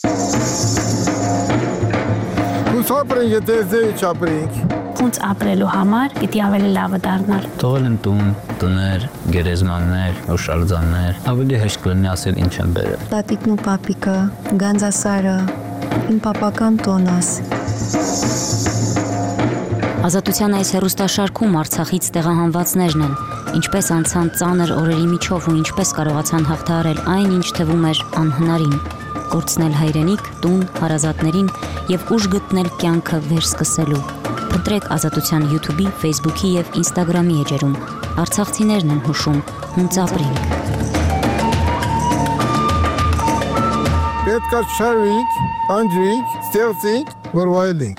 Ապրենք, եթե ձեի չապրենք։ Ոնց ապրելու համար պիտի ավելի լավը դառնալ։ Թողել են տուն, տներ, գերեզմաններ, հուշարձաններ, ավելի հեշտ կլինի ասել ինչ են բերել։ Տատիկն ու պապիկը, Գանձասարը, իմ պապական տոնաս։ Ազատության այս հեռուստաշարքում Արցախից տեղահանվածներն են, ինչպես անցան ծանր օրերի միջով ու ինչպես կարողացան հաղթահարել այն, ինչ թվում էր անհնարին։ Կորցնել հայրենիք, տուն, հարազատներին եւ ուժ գտնել կյանքը վերսկսելու։ Փնտրեք Ազատության YouTube-ի, Facebook-ի եւ Instagram-ի էջերում։ Արցախցիներն են հուշում, ոնց ապրենք։ Պետք է շարվենք, անջրենք, ստեղծենք, որ վայելենք։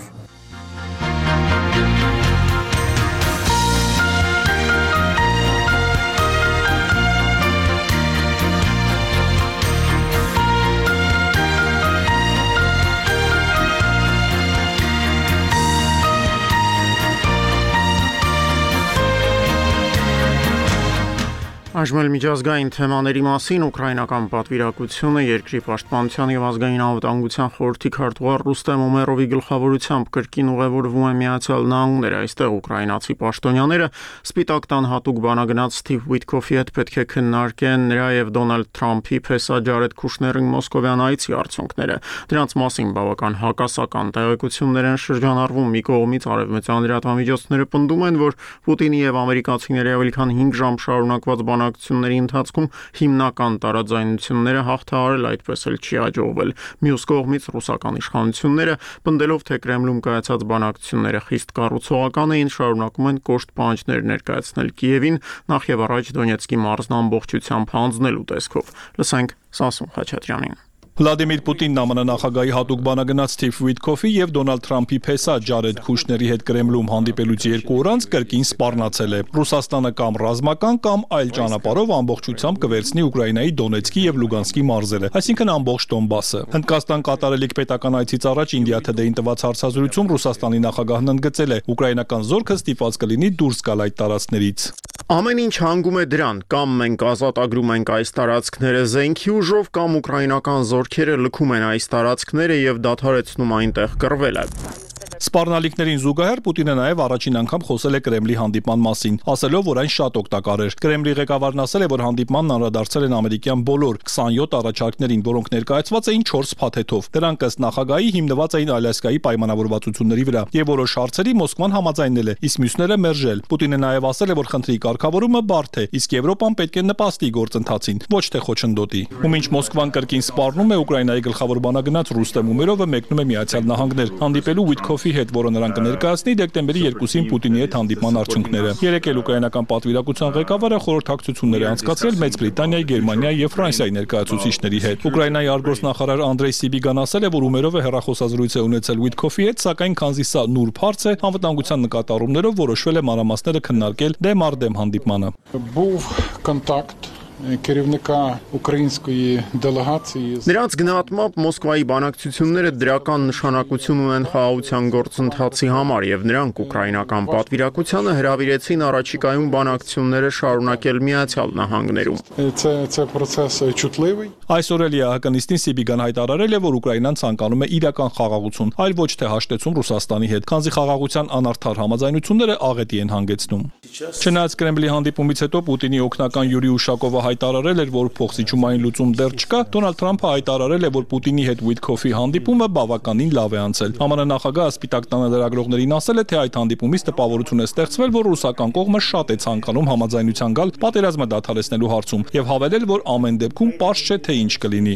Այժմ էլ միջազգային թեմաների մասին ուկրաինական պատվիրակությունը երկրի պաշտպանության եւ ազգային անվտանգության խորհրդի քարտուղար Ռուստեմ Օմերովի գլխավորությամբ կրկին ուղևորվում է Միացյալ Նահանգներ։ Այստեղ ուկրաինացի պաշտոնյաները Սպիտակ տան հատուկ բանագնաց Սթիվ Ուիտկոֆի հետ պետք է քննարկեն նրա եւ Դոնալդ Թրամփի փեսա Ջարեդ Քուշների մոսկովյան այցի արդյունքները։ Դրանց մասին բավական հակասական տեղեկություններ են շրջանառվում։ Մի կողմից արևմտյան լրատվամիջոցները պնդում են, որ Պուտինի եւ ամերիկացիների ավելի քան 5 ժամ շարունակված բանակցությունների ընթացքում հիմնական տարաձայնությունները հաղթահարել, այդպես էլ չի հաջողվել։ Մյուս կողմից ռուսական իշխանությունները, պնդելով թե Կրեմլում կայացած բանակցությունները խիստ կառուցողական էին, շարունակում են կոշտ պահանջներ ներկայացնել Կիևին, նախ եւ առաջ Դոնեցկի մարզն ամբողջությամբ հանձնելու տեսքով։ Լսենք Սասուն Խաչատրյանին։ Վլադիմիր Պուտինն ԱՄՆ նախագահի հատուկ բանագնաց Սթիվ Ուիտկոֆի եւ Դոնալդ Թրամփի փեսա Ջարեդ Քուշների հետ Կրեմլում հանդիպելուց 2 օր անց կրկին սպառնացել է։ Ռուսաստանը կամ ռազմական կամ այլ ճանապարհով ամբողջությամբ կվերցնի Ուկրաինայի Դոնեցկի եւ Լուգանսկի մարզերը, այսինքն ամբողջ Դոնբասը։ Հնդկաստան կատարելիք պետական այցից առաջ India Today-ին տված հարցազրույցում Ռուսաստանի նախագահն ընդգծել է՝ ուկրաինական զորքը ստիպված կլինի դուրս գալ այդ տարածքներից։ Ամեն ինչ հանգում է դրան, կամ մենք ազատագրում ենք այս տարածքները զենքի ուժով, կամ ուկրաինական զորքերը լքում են այս տարածքները եւ դադարեցնում այնտեղ կռվելը։ Սպառնալիքներին զուգահեռ Պուտինը նաև առաջին անգամ խոսել է Կրեմլի հանդիպման մասին, ասելով, որ այն շատ օգտակար էր։ Կրեմլի ղեկավարն ասել է, որ հանդիպմանն անդրադարձել են ամերիկյան բոլոր 27 առաջարկներին, որոնք ներկայացված էին 4 փաթեթով։ Դրանք ըստ նախագահի հիմնված էին Ալյասկայի պայմանավորվածությունների վրա, եւ որոշ հարցերի Մոսկվան համաձայնել է, իսկ մյուսները մերժել։ Պուտինը նաև ասել է, որ խնդրի կարգավորումը բարդ է, իսկ Եվրոպան պետք է նպաստի գործընթացին, ոչ թե խոչընդոտի։ Ու մինչ Մոսկվան կրկին սպառնում է, Ուկրաինայի գլխավոր բանագնաց Ռուստեմ Օմերովը մեկնում է Միացյալ Նահանգներ, հանդիպելու Ուիտկոֆի հետ, որը նրան կներկայացնի դեկտեմբերի 2-ին Պուտինի հետ հանդիպման արդյունքները։ Երեկ էլ ուկրաինական պատվիրակության ղեկավարը խորհրդակցություններ է անցկացրել Մեծ Բրիտանիայի, Գերմանիայի եւ Ֆրանսիայի ներկայացուցիչների հետ։ Ուկրաինայի արտգործնախարար Անդրեյ Սիբիգան ասել է, որ Օմերովը հեռախոսազրույց է ունեցել Ուիտկոֆի հետ, սակայն քանզի սա նուրբ հարց է, անվտանգության նկատառումներով որոշվել է մանրամասները քննարկել դեմ առ դեմ հանդիպմանը։ Був контакт керівника української делегації. Նրանց գնահատմամբ Մոսկվայի բանակցությունները դրական նշանակություն ունեն խաղաղության գործընթացի համար եւ նրանք ուկրաինական պատվիրակությանը հրավիրեցին առաջիկայում բանակցությունները շարունակել Միացյալ Նահանգներում։ Це процес чутливий. Այսօր էլ ՀՀԿ-նիստին Սիբիգան հայտարարել է, որ Ուկրաինան ցանկանում է իրական խաղաղություն, այլ ոչ թե հաշտեցում Ռուսաստանի հետ, քանզի խաղաղության անարդար համաձայնությունները աղետի են հանգեցնում։ Չնայած Կրեմլի հանդիպումից հետո Պուտինի օգնական Յուրի Ուշակովը հայտարարել էր, որ փոխզիջումային լուծում դեռ չկա, Դոնալդ Թրամփը հայտարարել է, որ Պուտինի հետ Ուիտկոֆի հանդիպումը բավականին լավ է անցել։ ԱՄՆ նախագահը Սպիտակ տանը լրագրողներին ասել է, թե այդ հանդիպումից տպավորություն է ստեղծվել, որ ռուսական կողմը շատ է ցանկանում համաձայնության գալ պատերազմը դադարեցնելու հարցում եւ հավելել, որ ամեն դեպքում պարզ չէ, թե ինչ կլինի։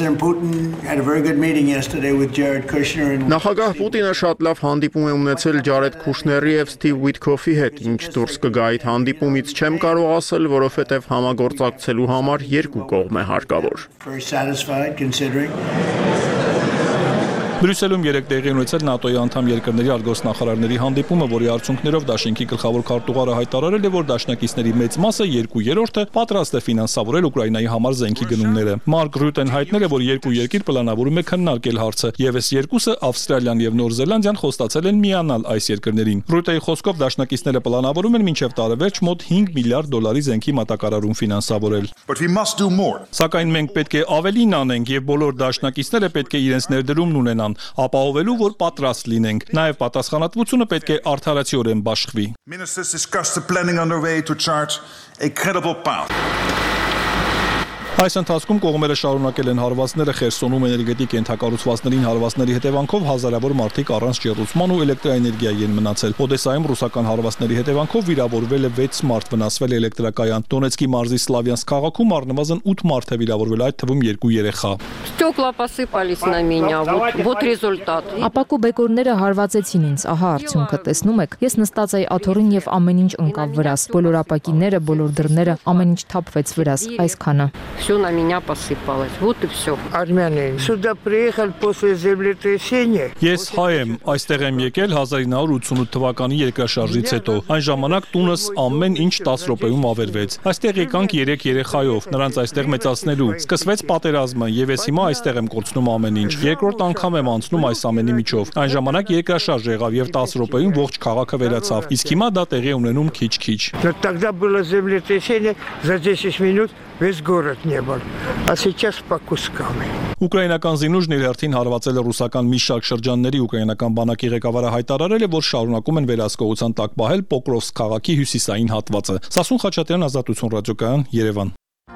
Նախագահ Պուտինը շատ լավ հանդիպում է ունեցել Ջարեդ Քուշների եւ Սթիվ Ուիտկոֆի հետ, ինչ դուրս կգա այդ հանդիպումից չեմ կարող ասել, որովհետեւ համագործակցելու համար երկու կողմ է հարկավոր։ Բրյուսելում երեկ տեղի ունեցել ՆԱՏՕ-ի անդամ երկրների արտգործնախարարների հանդիպումը, որի արդյունքներով Դաշինքի գլխավոր քարտուղարը հայտարարել է, որ դաշնակիցների մեծ մասը 2/3-ը պատրաստ է ֆինանսավորել Ուկրաինայի համար զենքի գնումները։ Մարկ Ռյուտեն հայտնել է, որ երկու երկիր պլանավորում է քննարկել հարցը, եւս երկուսը Ավստրալիան եւ Նոր Զելանդիան խոստացել են միանալ այս երկրներին։ Ռյուտեի խոսքով դաշնակիցները պլանավորում են մինչեւ տարեվերջ մոտ $5 միլիարդ զենքի մատակարարում ֆինանսավորել։ Սակայն մենք պետք է ավելին անենք եւ բոլոր դաշնակիցները պետք է իրենց ներդրումն ունենան, ապահովելու, որ պատրաստ լինենք։ Նաև պատասխանատվությունը պետք է արդարացիորեն բաշխվի։ Ministers discussed the planning underway to charge a credible path. Այս ընթացքում կողմերը շարունակել են հարվածները Խերսոնում էներգետիկ ենթակառուցվածքներին հարվածների հետևանքով հազարավոր մարդիկ առանց ջեռուցման ու էլեկտրաէներգիայի են մնացել։ Օդեսայում ռուսական հարվածների հետևանքով վիրավորվել է 6 մարդ, վնասվել է էլեկտրակայան։ Դոնեցկի մարզի Սլավյանսկ քաղաքում առնվազն 8 մարդ է վիրավորվել, այդ թվում 2 երեխա։ Стекла посыпались на меня. Вот результат. Ապակու բեկորները հարվածեցին ինձ, ահա արդյունքը տեսնում եք։ Ես նստած էի աթոռին եւ ամեն ինչ ընկավ վրաս։ Բոլոր ապակիները, բոլոր դռները, ամեն ինչ թափվեց վրաս, այսքանը։ все на меня посыпалось. Вот и все. Армянин сюда приехал после землетрясения. Ես հայ եմ, այստեղ եմ եկել 1988 թվականի երկրաշարժից հետո։ Այն ժամանակ տունս ամեն ինչ 10 րոպեում ավերվեց։ Այստեղ եկանք 3 երեխայով, նրանց այստեղ մեծացնելու։ Սկսվեց պատերազմը եւ ես հիմա այստեղ եմ կորցնում ամեն ինչ։ Երկրորդ անգամ եմ անցնում այս ամենի միջով։ Այն ժամանակ երկրաշարժ եղավ եւ 10 րոպեում ողջ քաղաքը վերացավ։ Իսկ հիմա դա տեղի ունենում քիչ-քիչ։ Тогда было землетрясение, за 10 минут весь город не был. А сейчас по кускам. Ուկրաինական զինուժն իր հերթին հարվածել է ռուսական մի շարք շրջանների ուկրաինական բանակի ղեկավարը հայտարարել է, որ շարունակում են վերահսկողության տակ պահել Պոկրովսկ քաղաքի հյուսիսային հատվածը։ Սասուն Խաչատրյան, Ազատություն ռադիոկայան, Երևան։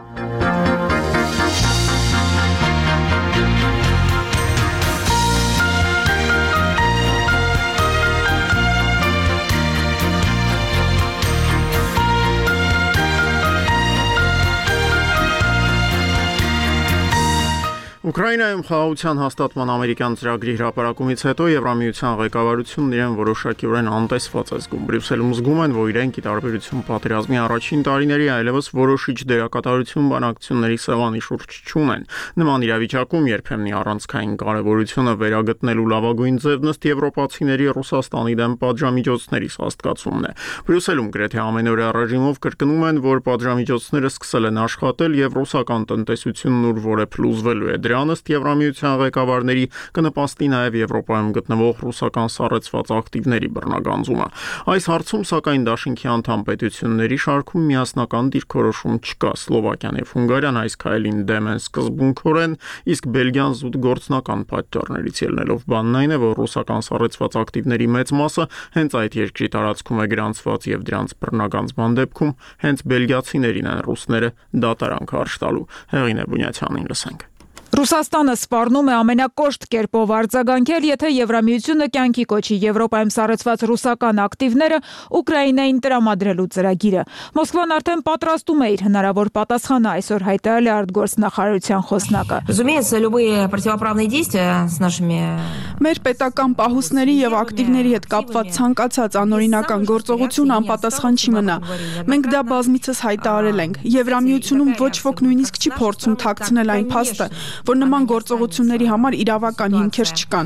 Ուկրաինայում խաղաղության հաստատման ամերիկյան ծրագրի հրապարակումից հետո Եվրամիության ղեկավարությունն իրեն որոշակիորեն անտեսված է զգում։ Բրյուսելում զգում են, որ իրենք ի տարբերություն պատերազմի առաջին տարիների այլևս որոշիչ դերակատարություն բանակցությունների սեղանի շուրջ չունեն։ Նման իրավիճակում երբեմն առանցքային կարևորությունը վերագտնելու լավագույն ձևն ըստ եվրոպացիների Ռուսաստանի դեմ պատժամիջոցների հասկացումն է։ Բրյուսելում գրեթե ամենօրյա ռեժիմով կրկնում են, որ պատժամիջոցները սկսել են աշխատել եւ ռուսական տնտեսությունն ուր որ է փլուզվելու է։ Դրան ըստ Եվրամիության ղեկավարների կնպաստի նաև Եվրոպայում գտնվող ռուսական սառեցված ակտիվների բռնագանձումը։ Այս հարցում սակայն դաշինքի անդամ պետությունների շարքում միասնական դիրքորոշում չկա։ Սլովակիան եւ Հունգարիան այս քայլին դեմ են սկզբունքորեն, իսկ Բելգիան զուտ գործնական պատճառներից ելնելով։ Բանն այն է, որ ռուսական սառեցված ակտիվների մեծ մասը հենց այդ երկրի տարածքում է գրանցված եւ դրանց բռնագանձման դեպքում հենց բելգիացիներին են ռուսները դատարանք հարց տալու։ Հեղինե Բունյացյանին լսենք։ Ռուսաստանը սպառնում է ամենակոշտ կերպով արձագանքել, եթե Եվրամիությունը կյանքի կոչի Եվրոպայում սառեցված ռուսական ակտիվները Ուկրաինային տրամադրելու ծրագիրը։ Մոսկվան արդեն պատրաստում է իր հնարավոր պատասխանը, այսօր հայտարարել է արտգործնախարարության խոսնակը։ Մեր պետական պահուստների եւ ակտիվների հետ կապված ցանկացած անօրինական գործողություն անպատասխան չի մնա։ Մենք դա բազմիցս հայտարարել ենք։ Եվրամիությունում ոչ ոք նույնիսկ չի փորձում թաքցնել այն փաստը, որ նման գործողությունների համար իրավական հիմքեր չկան։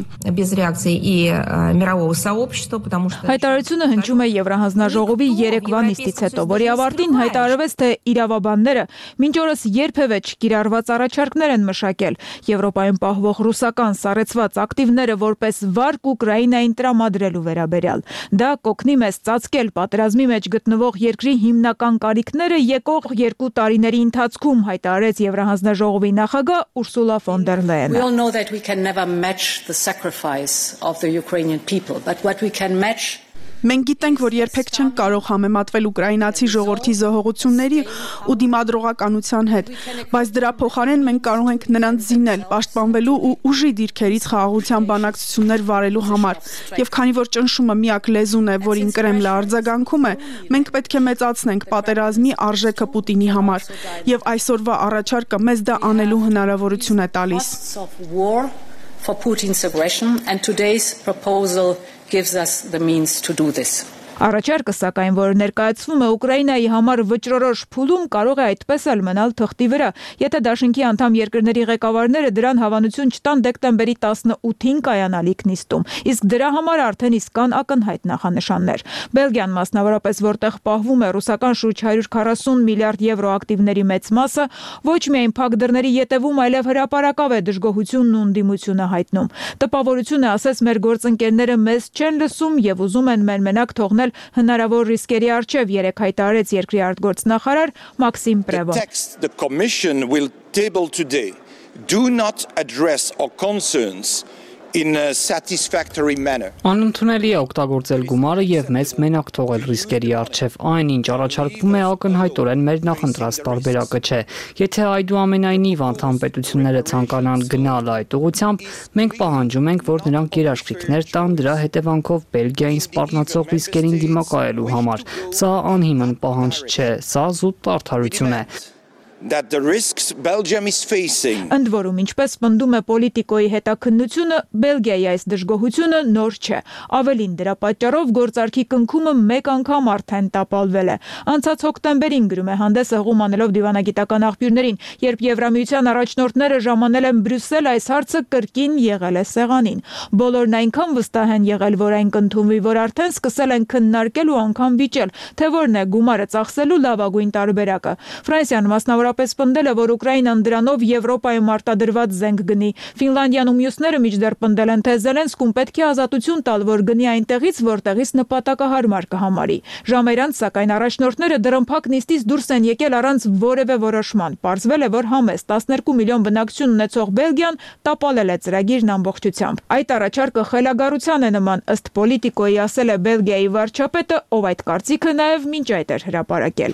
Հայտարարությունը հնչում է Եվրահանձնաժողովի երեկվա նիստից հետո, որի ավարտին հայտարարվեց, թե իրավաբանները մինչ օրս երբևէ չկիրառված առաջարկներ են մշակել Եվրոպայում պահվող ռուսական սառեցված ակտիվները որպես վարկ Ուկրաինային տրամադրելու վերաբերյալ։ Դա կօգնի մեզ ծածկել պատերազմի մեջ գտնվող երկրի հիմնական կարիքները եկող 2 տարիների ընթացքում, հայտարարեց Եվրահանձնաժողովի նախագահ Ursula von der Leyen. We all know that we can never match the sacrifice of the Ukrainian people, but what we can match Մենք գիտենք, որ երբեք չենք կարող համեմատվել ուկրաինացի ժողովրդի զոհողությունների ու դիմադրողականության հետ, բայց դրա փոխարեն մենք կարող ենք նրանց զինել, պաշտպանվելու ու ուժի դիրքերից խաղաղության բանակցություններ վարելու համար։ Եվ քանի որ ճնշումը միակ լեզուն է, որին Կրեմլը արձագանքում է, մենք պետք է մեծացնենք պատերազմի արժեքը Պուտինի համար, եւ այսօրվա առաջարկը մեզ դա անելու հնարավորություն է տալիս։ For Putin's aggression, and today's proposal gives us the means to do this. Առաջարկը, սակայն, որ ներկայացվում է Ուկրաինայի համար վճռորոշ փուլում, կարող է այդպես էլ մնալ թղթի վրա, եթե դաշինքի անդամ երկրների ղեկավարները դրան հավանություն չտան դեկտեմբերի 18-ին կայանալիք նիստում, իսկ դրա համար արդեն իսկ կան ակնհայտ նախանշաններ։ Բելգիան մասնավորապես, որտեղ պահվում է ռուսական շուրջ 140 միլիարդ եվրո ակտիվների մեծ մասը, ոչ միայն փակ դռների ետևում, այլև հրապարակավ է դժգոհությունն ու ընդդիմությունը հայտնում։ Տպավորություն է, ասես, մեր գործընկերները մեզ չեն լսում եւ ուզում են մենմենակ թողնել հնարավոր ռիսկերի առջև, երեք հայտարարեց երկրի արտգործնախարար Մաքսիմ Պրևոն։ The text the Commission will table today do not address our concerns in a satisfactory manner. Անընդունելի է օգտագործել գումարը եւ մեծ մենակ թողել ռիսկերի առջև, այնինչ առաջարկվում է ակնհայտորեն մեր նախընտրած տարբերակը չէ։ Եթե այդուամենայնիվ անդամ պետությունները ցանկանան գնալ այդ ուղղությամբ, մենք պահանջում ենք, որ նրանք երաշխիքներ տան դրա հետևանքով Բելգիային սպառնացող ռիսկերին դիմակայելու համար։ Սա անհիմն պահանջ չէ, սա զուտ արդարություն է։ that the risks Belgium is facing. Ընդ որում, ինչպես պնդում է Պոլիտիկոյի հետաքննությունը, Բելգիայի այս դժգոհությունը նոր չէ։ Ավելին, դրա պատճառով գործարքի կնքումը մեկ անգամ արդեն տապալվել է։ Անցած հոկտեմբերին գրում է հանդես հղում անելով դիվանագիտական աղբյուրներին, երբ Եվրամիության առաջնորդները ժամանել են Բրյուսել, այս հարցը կրկին եղել է սեղանին։ Բոլորն այնքան վստահ են եղել, որ այն կընդունվի, որ արդեն սկսել են քննարկել ու անգամ վիճել, թե որն է գումարը ծախսելու լավագույն տարբերակը։ Ֆրանսիան մասնավորապես պնդել է, որ Ուկրաինան դրանով Եվրոպայում արտադրված զենք գնի։ Ֆինլանդիան ու մյուսները մինչդեռ պնդել են, թե Զելենսկուն պետք է ազատություն տալ, որ գնի այնտեղից, որտեղից նպատակահարմար կհամարի։ Ժամեր անց, սակայն առաջնորդները դրամփակ նիստից դուրս են եկել առանց որևէ որոշման։ Պարզվել է, որ համեստ 12 միլիոն բնակչություն ունեցող Բելգիան տապալել է ծրագիրն ամբողջությամբ։ Այդ առաջարկը խելագարության է նման, ըստ Պոլիտիկոյի ասել է Բելգիայի վարչապետը, ով այդ կարծիքը նաև մինչ այդ էր հրապարակել։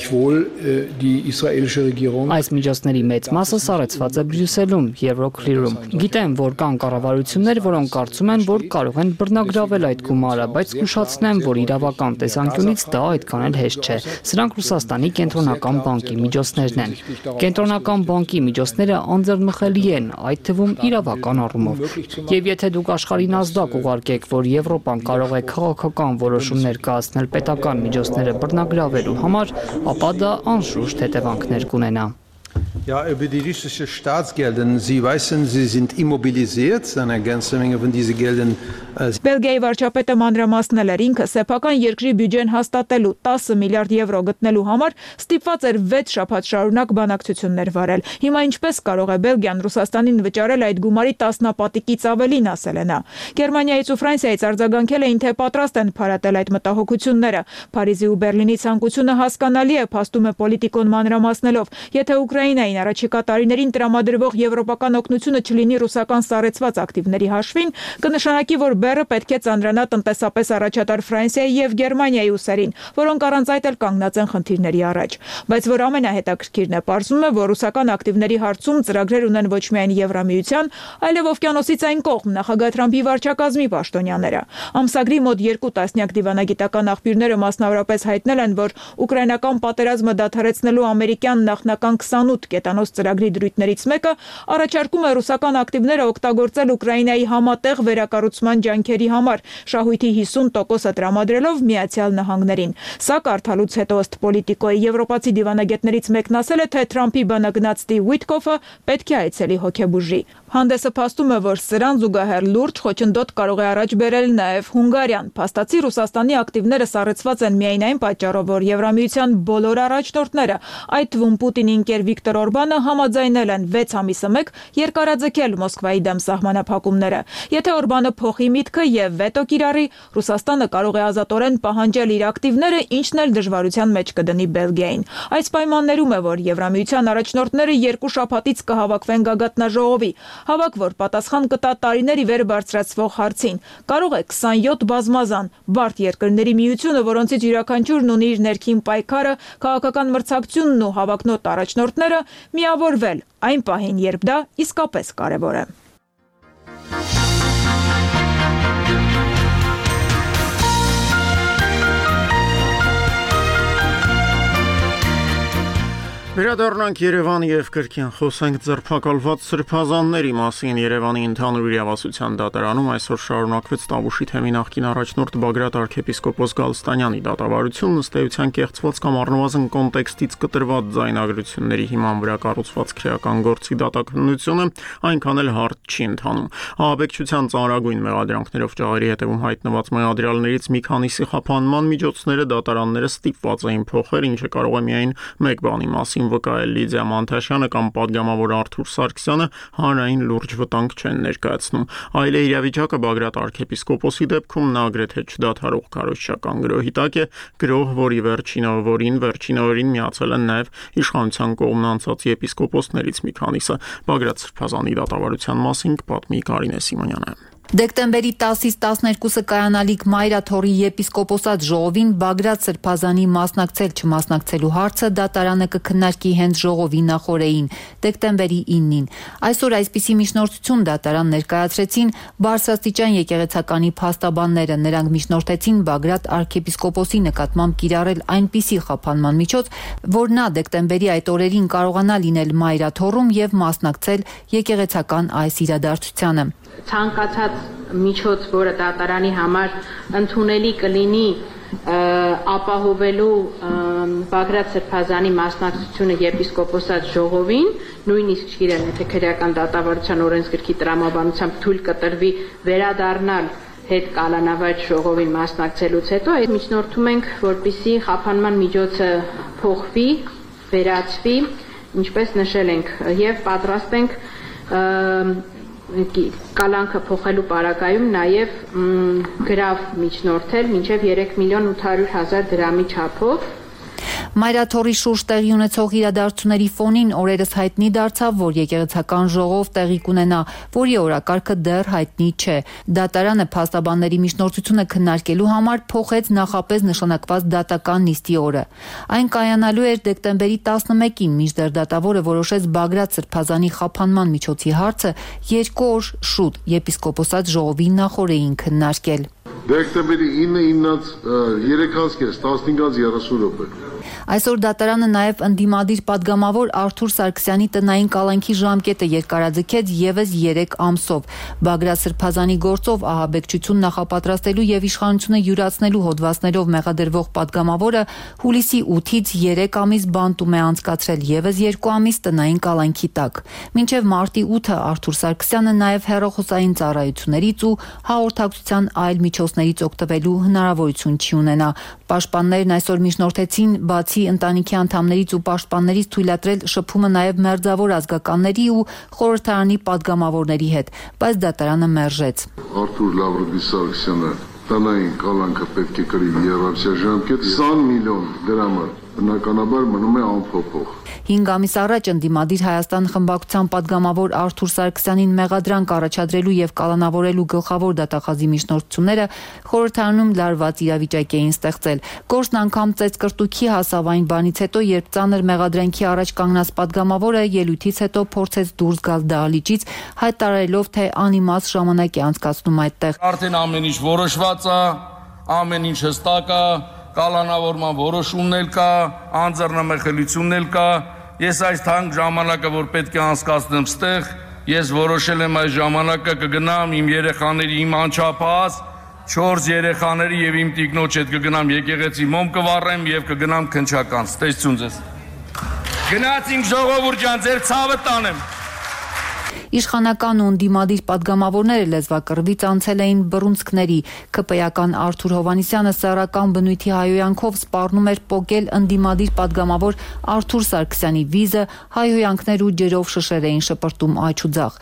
Այս միջոցների մեծ մասը սառեցված է Բրյուսելում, Euroclear-ում։ Գիտեմ, որ կան կառավարություններ, որոնք կարծում են, որ կարող են բռնագրավել այդ գումարը, բայց զգուշացնեմ, որ իրավական տեսանկյունից դա այդքան էլ հեշտ չէ։ Սրանք Ռուսաստանի կենտրոնական բանկի միջոցներն են։ Կենտրոնական բանկի միջոցները անձեռնմխելի են, այդ թվում իրավական առումով։ Եվ եթե դուք աշխարհին ազդակ ուղարկեք, որ Եվրոպան կարող է քաղաքական որոշումներ կայացնել պետական միջոցները բռնագրավելու համար, ապա դա անշուշտ հետևանքներ կունենա։ Ja, über die russische Staatsgelder. Sie wissen, sie sind immobilisiert. Eine ganze Menge von diesen Geldern. Բելգիայի վարչապետը մանրամասնել էր ինքը սեփական երկրի բյուջեն հաստատելու 10 միլիարդ եվրո գտնելու համար ստիպված էր 6 շաբաթ շարունակ բանակցություններ վարել։ Հիմա ինչպես կարող է Բելգիան Ռուսաստանին վճարել այդ գումարի 10-նապատիկից ավելին, ասել է նա։ Գերմանիայից ու Ֆրանսիայից արձագանքել էին, թե պատրաստ են փարատել այդ մտահոգությունները։ Փարիզի ու Բերլինի ցանկությունը հասկանալի է, փաստում է Պոլիտիկոն մանրամասնելով։ Եթե Ուկրաինային առաջիկա տարիներին տրամադրվող եվրոպական օգնությունը չլինի ռուսական սառեցված ակտիվների հաշվին, կնշանակի, որ բեռը պետք է ծանրանա տնտեսապես առաջատար Ֆրանսիայի եւ Գերմանիայի ուսերին, որոնք առանց այդ էլ կանգնած են խնդիրների առաջ։ Բայց որ ամենահետաքրքիրն է, պարզվում է, որ ռուսական ակտիվների հարցում ծրագրեր ունեն ոչ միայն Եվրամիության, այլև օվկիանոսից այն կողմ նախագահ Թրամփի վարչակազմի պաշտոնյաները։ Ամսագրի մոտ 2 տասնյակ դիվանագիտական աղբյուրները մասնավորապես հայտնել են, որ ուկրաինական պատերազմը դադարեցնելու ամերիկյան նախնական 28 կետանոց ծրագրի դրույթներից մեկը առաջարկում է ռուսական ակտիվները օգտագործել Ուկրաինայի համատեղ վերակառուցման ջանքերի համար, շահույթի 50%-ը տրամադրելով Միացյալ Նահանգներին։ Սա կարդալուց հետո ըստ Պոլիտիկոյի եվրոպացի դիվանագետներից մեկն ասել է, թե Թրամփի բանագնաց Ստիվ Ուիտկոֆը պետք է այցելի հոգեբուժի։ Հանդեսը փաստում է, որ սրան զուգահեռ լուրջ խոչընդոտ կարող է առաջ բերել նաև Հունգարիան։ Փաստացի Ռուսաստանի ակտիվները սառեցված են միայն այն պատճառով, որ Եվրամիության բոլոր առաջնորդները, այդ թվում Պուտինի ընկեր Վիկտոր Օրբանը համաձայնել են 6 ամիսը մեկ երկարաձգել Մոսկվայի դեմ սահմանափակումները։ Եթե Օրբանը փոխի միտքը եւ վետո կիրառի, Ռուսաստանը կարող է ազատորեն պահանջել իր ակտիվները, ինչն էլ դժվարության մեջ կդնի Բելգիային։ Այս պայմաններում է, որ Եվրամիության առաջնորդները 2 շաբաթից կհավաքվեն գագաթնաժողովի, հավաք, որ պատասխան կտա տարիներ ի վեր բարձրացվող հարցին։ Կարող է 27 բազմազան բարդ երկրների միությունը, որոնցից յուրաքանչյուրն ունի իր ներքին պայքարը, քաղաքական մրցակցությունն ու հավակնոտ առաջնորդները միավորվել այն պահին, երբ դա իսկապես կարևոր է։ Վերադառնանք Երևան եւ կրկին խոսենք ձերբակալված սրբազանների մասին։ Երևանի ընդհանուր իրավասության դատարանում այսօր շարունակվեց Տավուշի թեմի նախկին առաջնորդ Բագրատ arczepiskopos Գալստանյանի դատավարությունն, ըստ էության կեղծված կամ առնվազն կոնտեքստից կտրված ձայնագրությունների հիման վրա կառուցված քրեական գործի դատաքննությունը այնքան էլ հարթ չի ընթանում։ Ահաբեկչության ծանրագույն մեղադրանքներով ճաղերի հետևում հայտնված մեղադրյալներից մի քանիսի խափանման միջոցները դատարանները ստիպված էին փոխել, ինչը կարող է միայն մեկ բանի մասին վկայել Լիդիա Մանթաշյանը կամ պատգամավոր Արթուր Սարգսյանը հանրային լուրջ վտանգ չեն ներկայացնում։ Այլ է իրավիճակը Բագրատ arczepiskoposի դեպքում նա գրեթե չդադարող քարոզչական գրոհի տակ է, գրոհ, որի վերջին օրին միացել են նաև իշխանության կողմն անցած եպիսկոպոսներից մի քանիսը։ Բագրատ սրբազանի դատավարության մասին կպատմի Կարինե Սիմոնյանը։ Դեկտեմբերի 10-ից 12-ը կայանալիք Մայրաթորի եպիսկոպոսատ ժողովին Բագրատ Սրբազանի մասնակցել չմասնակցելու հարցը դատարանը կքննարկի հենց ժողովի նախօրեին, դեկտեմբերի 9-ին։ Այսօր այսպիսի միջնորդություն դատարան ներկայացրեցին բարձրաստիճան եկեղեցականի փաստաբանները, նրանք միջնորդեցին Բագրատ arczepiskopos-ի նկատմամբ կիրառել այնպիսի խափանման միջոց, որ նա դեկտեմբերի այդ օրերին կարողանա լինել Մայրաթորում եւ մասնակցել եկեղեցական այս իրադարձությանը։ Ցանկացած միջոց, որը դատարանի համար ընդունելի կլինի ապահովելու Բագրատ Սրբազանի մասնակցությունը եպիսկոպոսատ ժողովին, նույնիսկ իրեն եթե քրեական դատավարության օրենսգրքի տրամաբանությամբ թույլ կտրվի վերադառնալ հետ կալանավայր ժողովին մասնակցելուց հետո, այդ միջնորդում ենք, որպիսի խափանման միջոցը փոխվի, վերացվի, ինչպես նշել ենք, եւ պատրաստ ենք կալանքը փոխելու պարագայում նաև գրավ միջնորդել մինչև 3,800,000 դրամի չափով։ Մայրաթորի շուրջ տեղի ունեցող իրադարձությունների ֆոնին օրերս հայտնի դարձավ, որ եկեղեցական ժողով տեղի կունենա, որի օրակարգը դեռ հայտնի չէ։ Դատարանը փաստաբանների միջնորդությունը քննարկելու համար փոխեց նախապես նշանակված դատական նիստի օրը։ Այն կայանալու էր դեկտեմբերի 11-ին, մինչդեռ դատավորը որոշեց Բագրատ Սրբազանի խափանման միջոցի հարցը 2 օր շուտ եպիսկոպոսատ ժողովի նախօրեին քննարկել։ Դեկտեմբերի 9-ին 3:15-15:30 րոպե։ Այսօր դատարանը նաև ընդդիմադիր падգամավոր Արթուր Սարգսյանի տնային կալանքի ժամկետը երկարաձգեց եւս 3 ամսով։ Բագրատ Սրբազանի գործով ահաբեկչություն նախապատրաստելու եւ իշխանությունը յուրացնելու հոդվածներով մեղադրվող падգամավորը հուլիսի 8-ից 3 ամիս բանտում է անցկացրել եւս 2 ամիս տնային կալանքի տակ։ Մինչեւ մարտի 8-ը Արթուր Սարգսյանը նաև հեռախոսային ծառայություններից ու հաղորդակցության այլ միջոցներից օգտվելու հնարավորություն չի ունենա։ Պաշտպաններն այսօր միջնորդեցին բացի ընտանիքի անդամներից ու պաշտպաններից թույլատրել շփումը նաև մերձավոր ազգականների ու խորհրդարանի падգամավորների հետ, բայց դատարանը մերժեց։ Արթուր Լավրենտի Սարգսյանը տնային կալանքը պետք է կրի երաժշտության ժամկետ 20 միլիոն դրամը բնականաբար մնում է անփոփոխ։ 5 ամիս առաջ ընդդիմադիր Հայաստան խմբակցության падգամավոր Արթուր Սարգսյանին մեղադրանք առաջադրելու եւ կալանավորելու գլխավոր դատախազի միջնորդությունները խորհրդարանում լարված իրավիճակ էին ստեղծել։ Գործն անգամ ծեծկրտուքի հասավ այն բանից հետո, երբ ծանր մեղադրանքի առաջ կանգնած падգամավորը ելույթից հետո փորձեց դուրս գալ դահլիճից, հայտարարելով, թե անիմաստ ժամանակ է անցկացնում այդտեղ։ Արդեն ամեն ինչ որոշված է, ամեն ինչ հստակ է, կալանավորման որոշումն էլ կա, անձեռնամխելությունն էլ կա։ Ես այս թանկ ժամանակը, որ պետք է անցկացնեմ ստեղ, ես որոշել եմ այս ժամանակը կգնամ իմ երեխաների, իմ անչափահաս 4 երեխաների եւ իմ տիկնոջ հետ կգնամ եկեղեցի մոմ կվառեմ եւ կգնամ քնչական։ Ստեսություն ձեզ։ Գնացինք ժողովուրդ ջան, ձեր ցավը տանեմ։ Իշխանական ու ընդդիմադիր падգամավորները լեզվակռվից անցել էին բռունցքների։ ԿՊ-ական Արթուր Հովհաննիսյանը սեռական բնույթի հայհոյանքով սպառնում էր պոկել ընդդիմադիր падգամավոր Արթուր Սարգսյանի վիզը, հայհոյանքներ ու ջերով շշեր էին շպրտում աջ ու ձախ։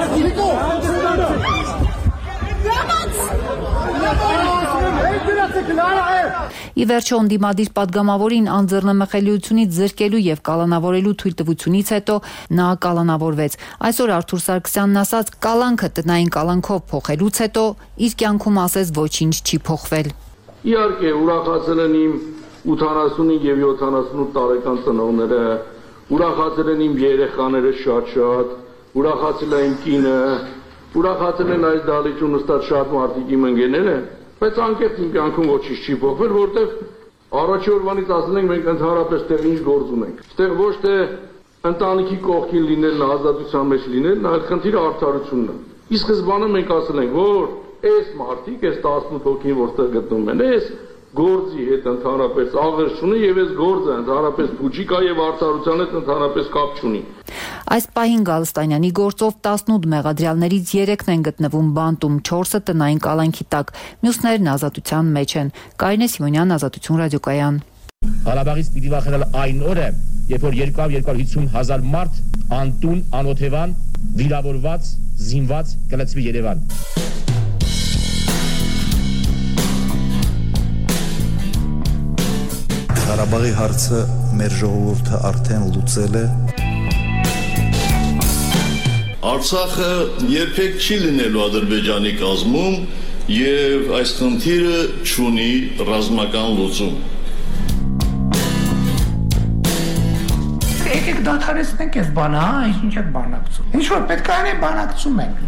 Ի վերջո ընդդիմադիր падգամավորին անձեռնմխելիությունից զրկելու եւ կալանավորելու թույլտվությունից հետո նա կալանավորվեց։ Այսօր Արթուր Սարգսյանն ասաց, կալանքը տնային կալանքով փոխելուց հետո իր կյանքում ասես ոչինչ չի փոխվել։ Իհարկե ուրախացել են իմ 85 եւ 78 տարեկան ծնողները, ուրախացել են իմ երեխաները շատ, ուրախացել է իմ կինը, ուրախացել են այս դահլիճում նստած շատ մարդիկ իմ ընկերները, բայց անկեղծ իմ կյանքում ոչինչ չի փոխվել, որտեղ առաջի օրվանից ասել ենք մենք ընդհանրապես տեղ ինչ գործ ունենք։ Այստեղ ոչ թե ընտանիքի կողքին լինելն, ազատության մեջ լինելն, այլ խնդիրը արդարությունն է։ Իսկ սկզբանե մենք ասել ենք, որ այս մարդիկ, այս 18 հոգին, որտեղ գտնվում են, այս գործի հետ ընդհանրապես աղերս չունի եւ այս գործը ընդհանրապես փուջիկա եւ արդարության հետ ընդհանրապես կապ չունի։ Այս պահին Գալստանյանի գործով 18 մեղադրյալներից 3-ն են գտնվում բանտում, 4-ը տնային կալանքի տակ, մյուսներն ազատության մեջ են։ Կարինե Սիմոնյան, Ազատություն ռադիոկայան։ Ղարաբաղից պիտի վախենալ այն օրը, երբ որ 250,000 մարդ անտուն, անօթևան, վիրավորված, զինված կլցվի Երևան։ Ղարաբաղի հարցը մեր ժողովուրդը արդեն լուծել է։ Արցախը երբեք չի լինելու Ադրբեջանի կազմում եւ այս խնդիրը չունի ռազմական լուծում։ Եկեք դադարեցնենք այս բանը, ինչ եք բանակցում։ Ինչ որ պետք է անենք, բանակցում ենք։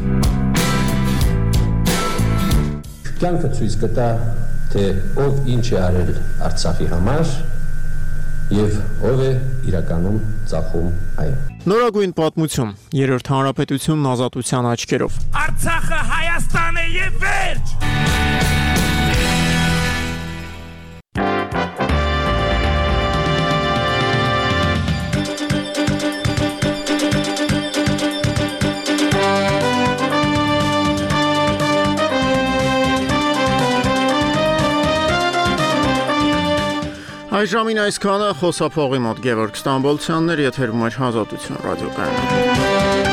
Կյանքը ցույց կտա, թե ով ինչ է արել Արցախի համար եւ ով է իրականում ծախում այն։ Նորագույն պատմություն, Երրորդ հանրապետությունն ազատության աչքերով։ Արցախը Հայաստան է եւ վերջ։ Այժմին այսքանը, խոսափողի մոտ Գևորգ Ստամբոլցյանն էր, եթերում էր Ազատություն ռադիոկայանը։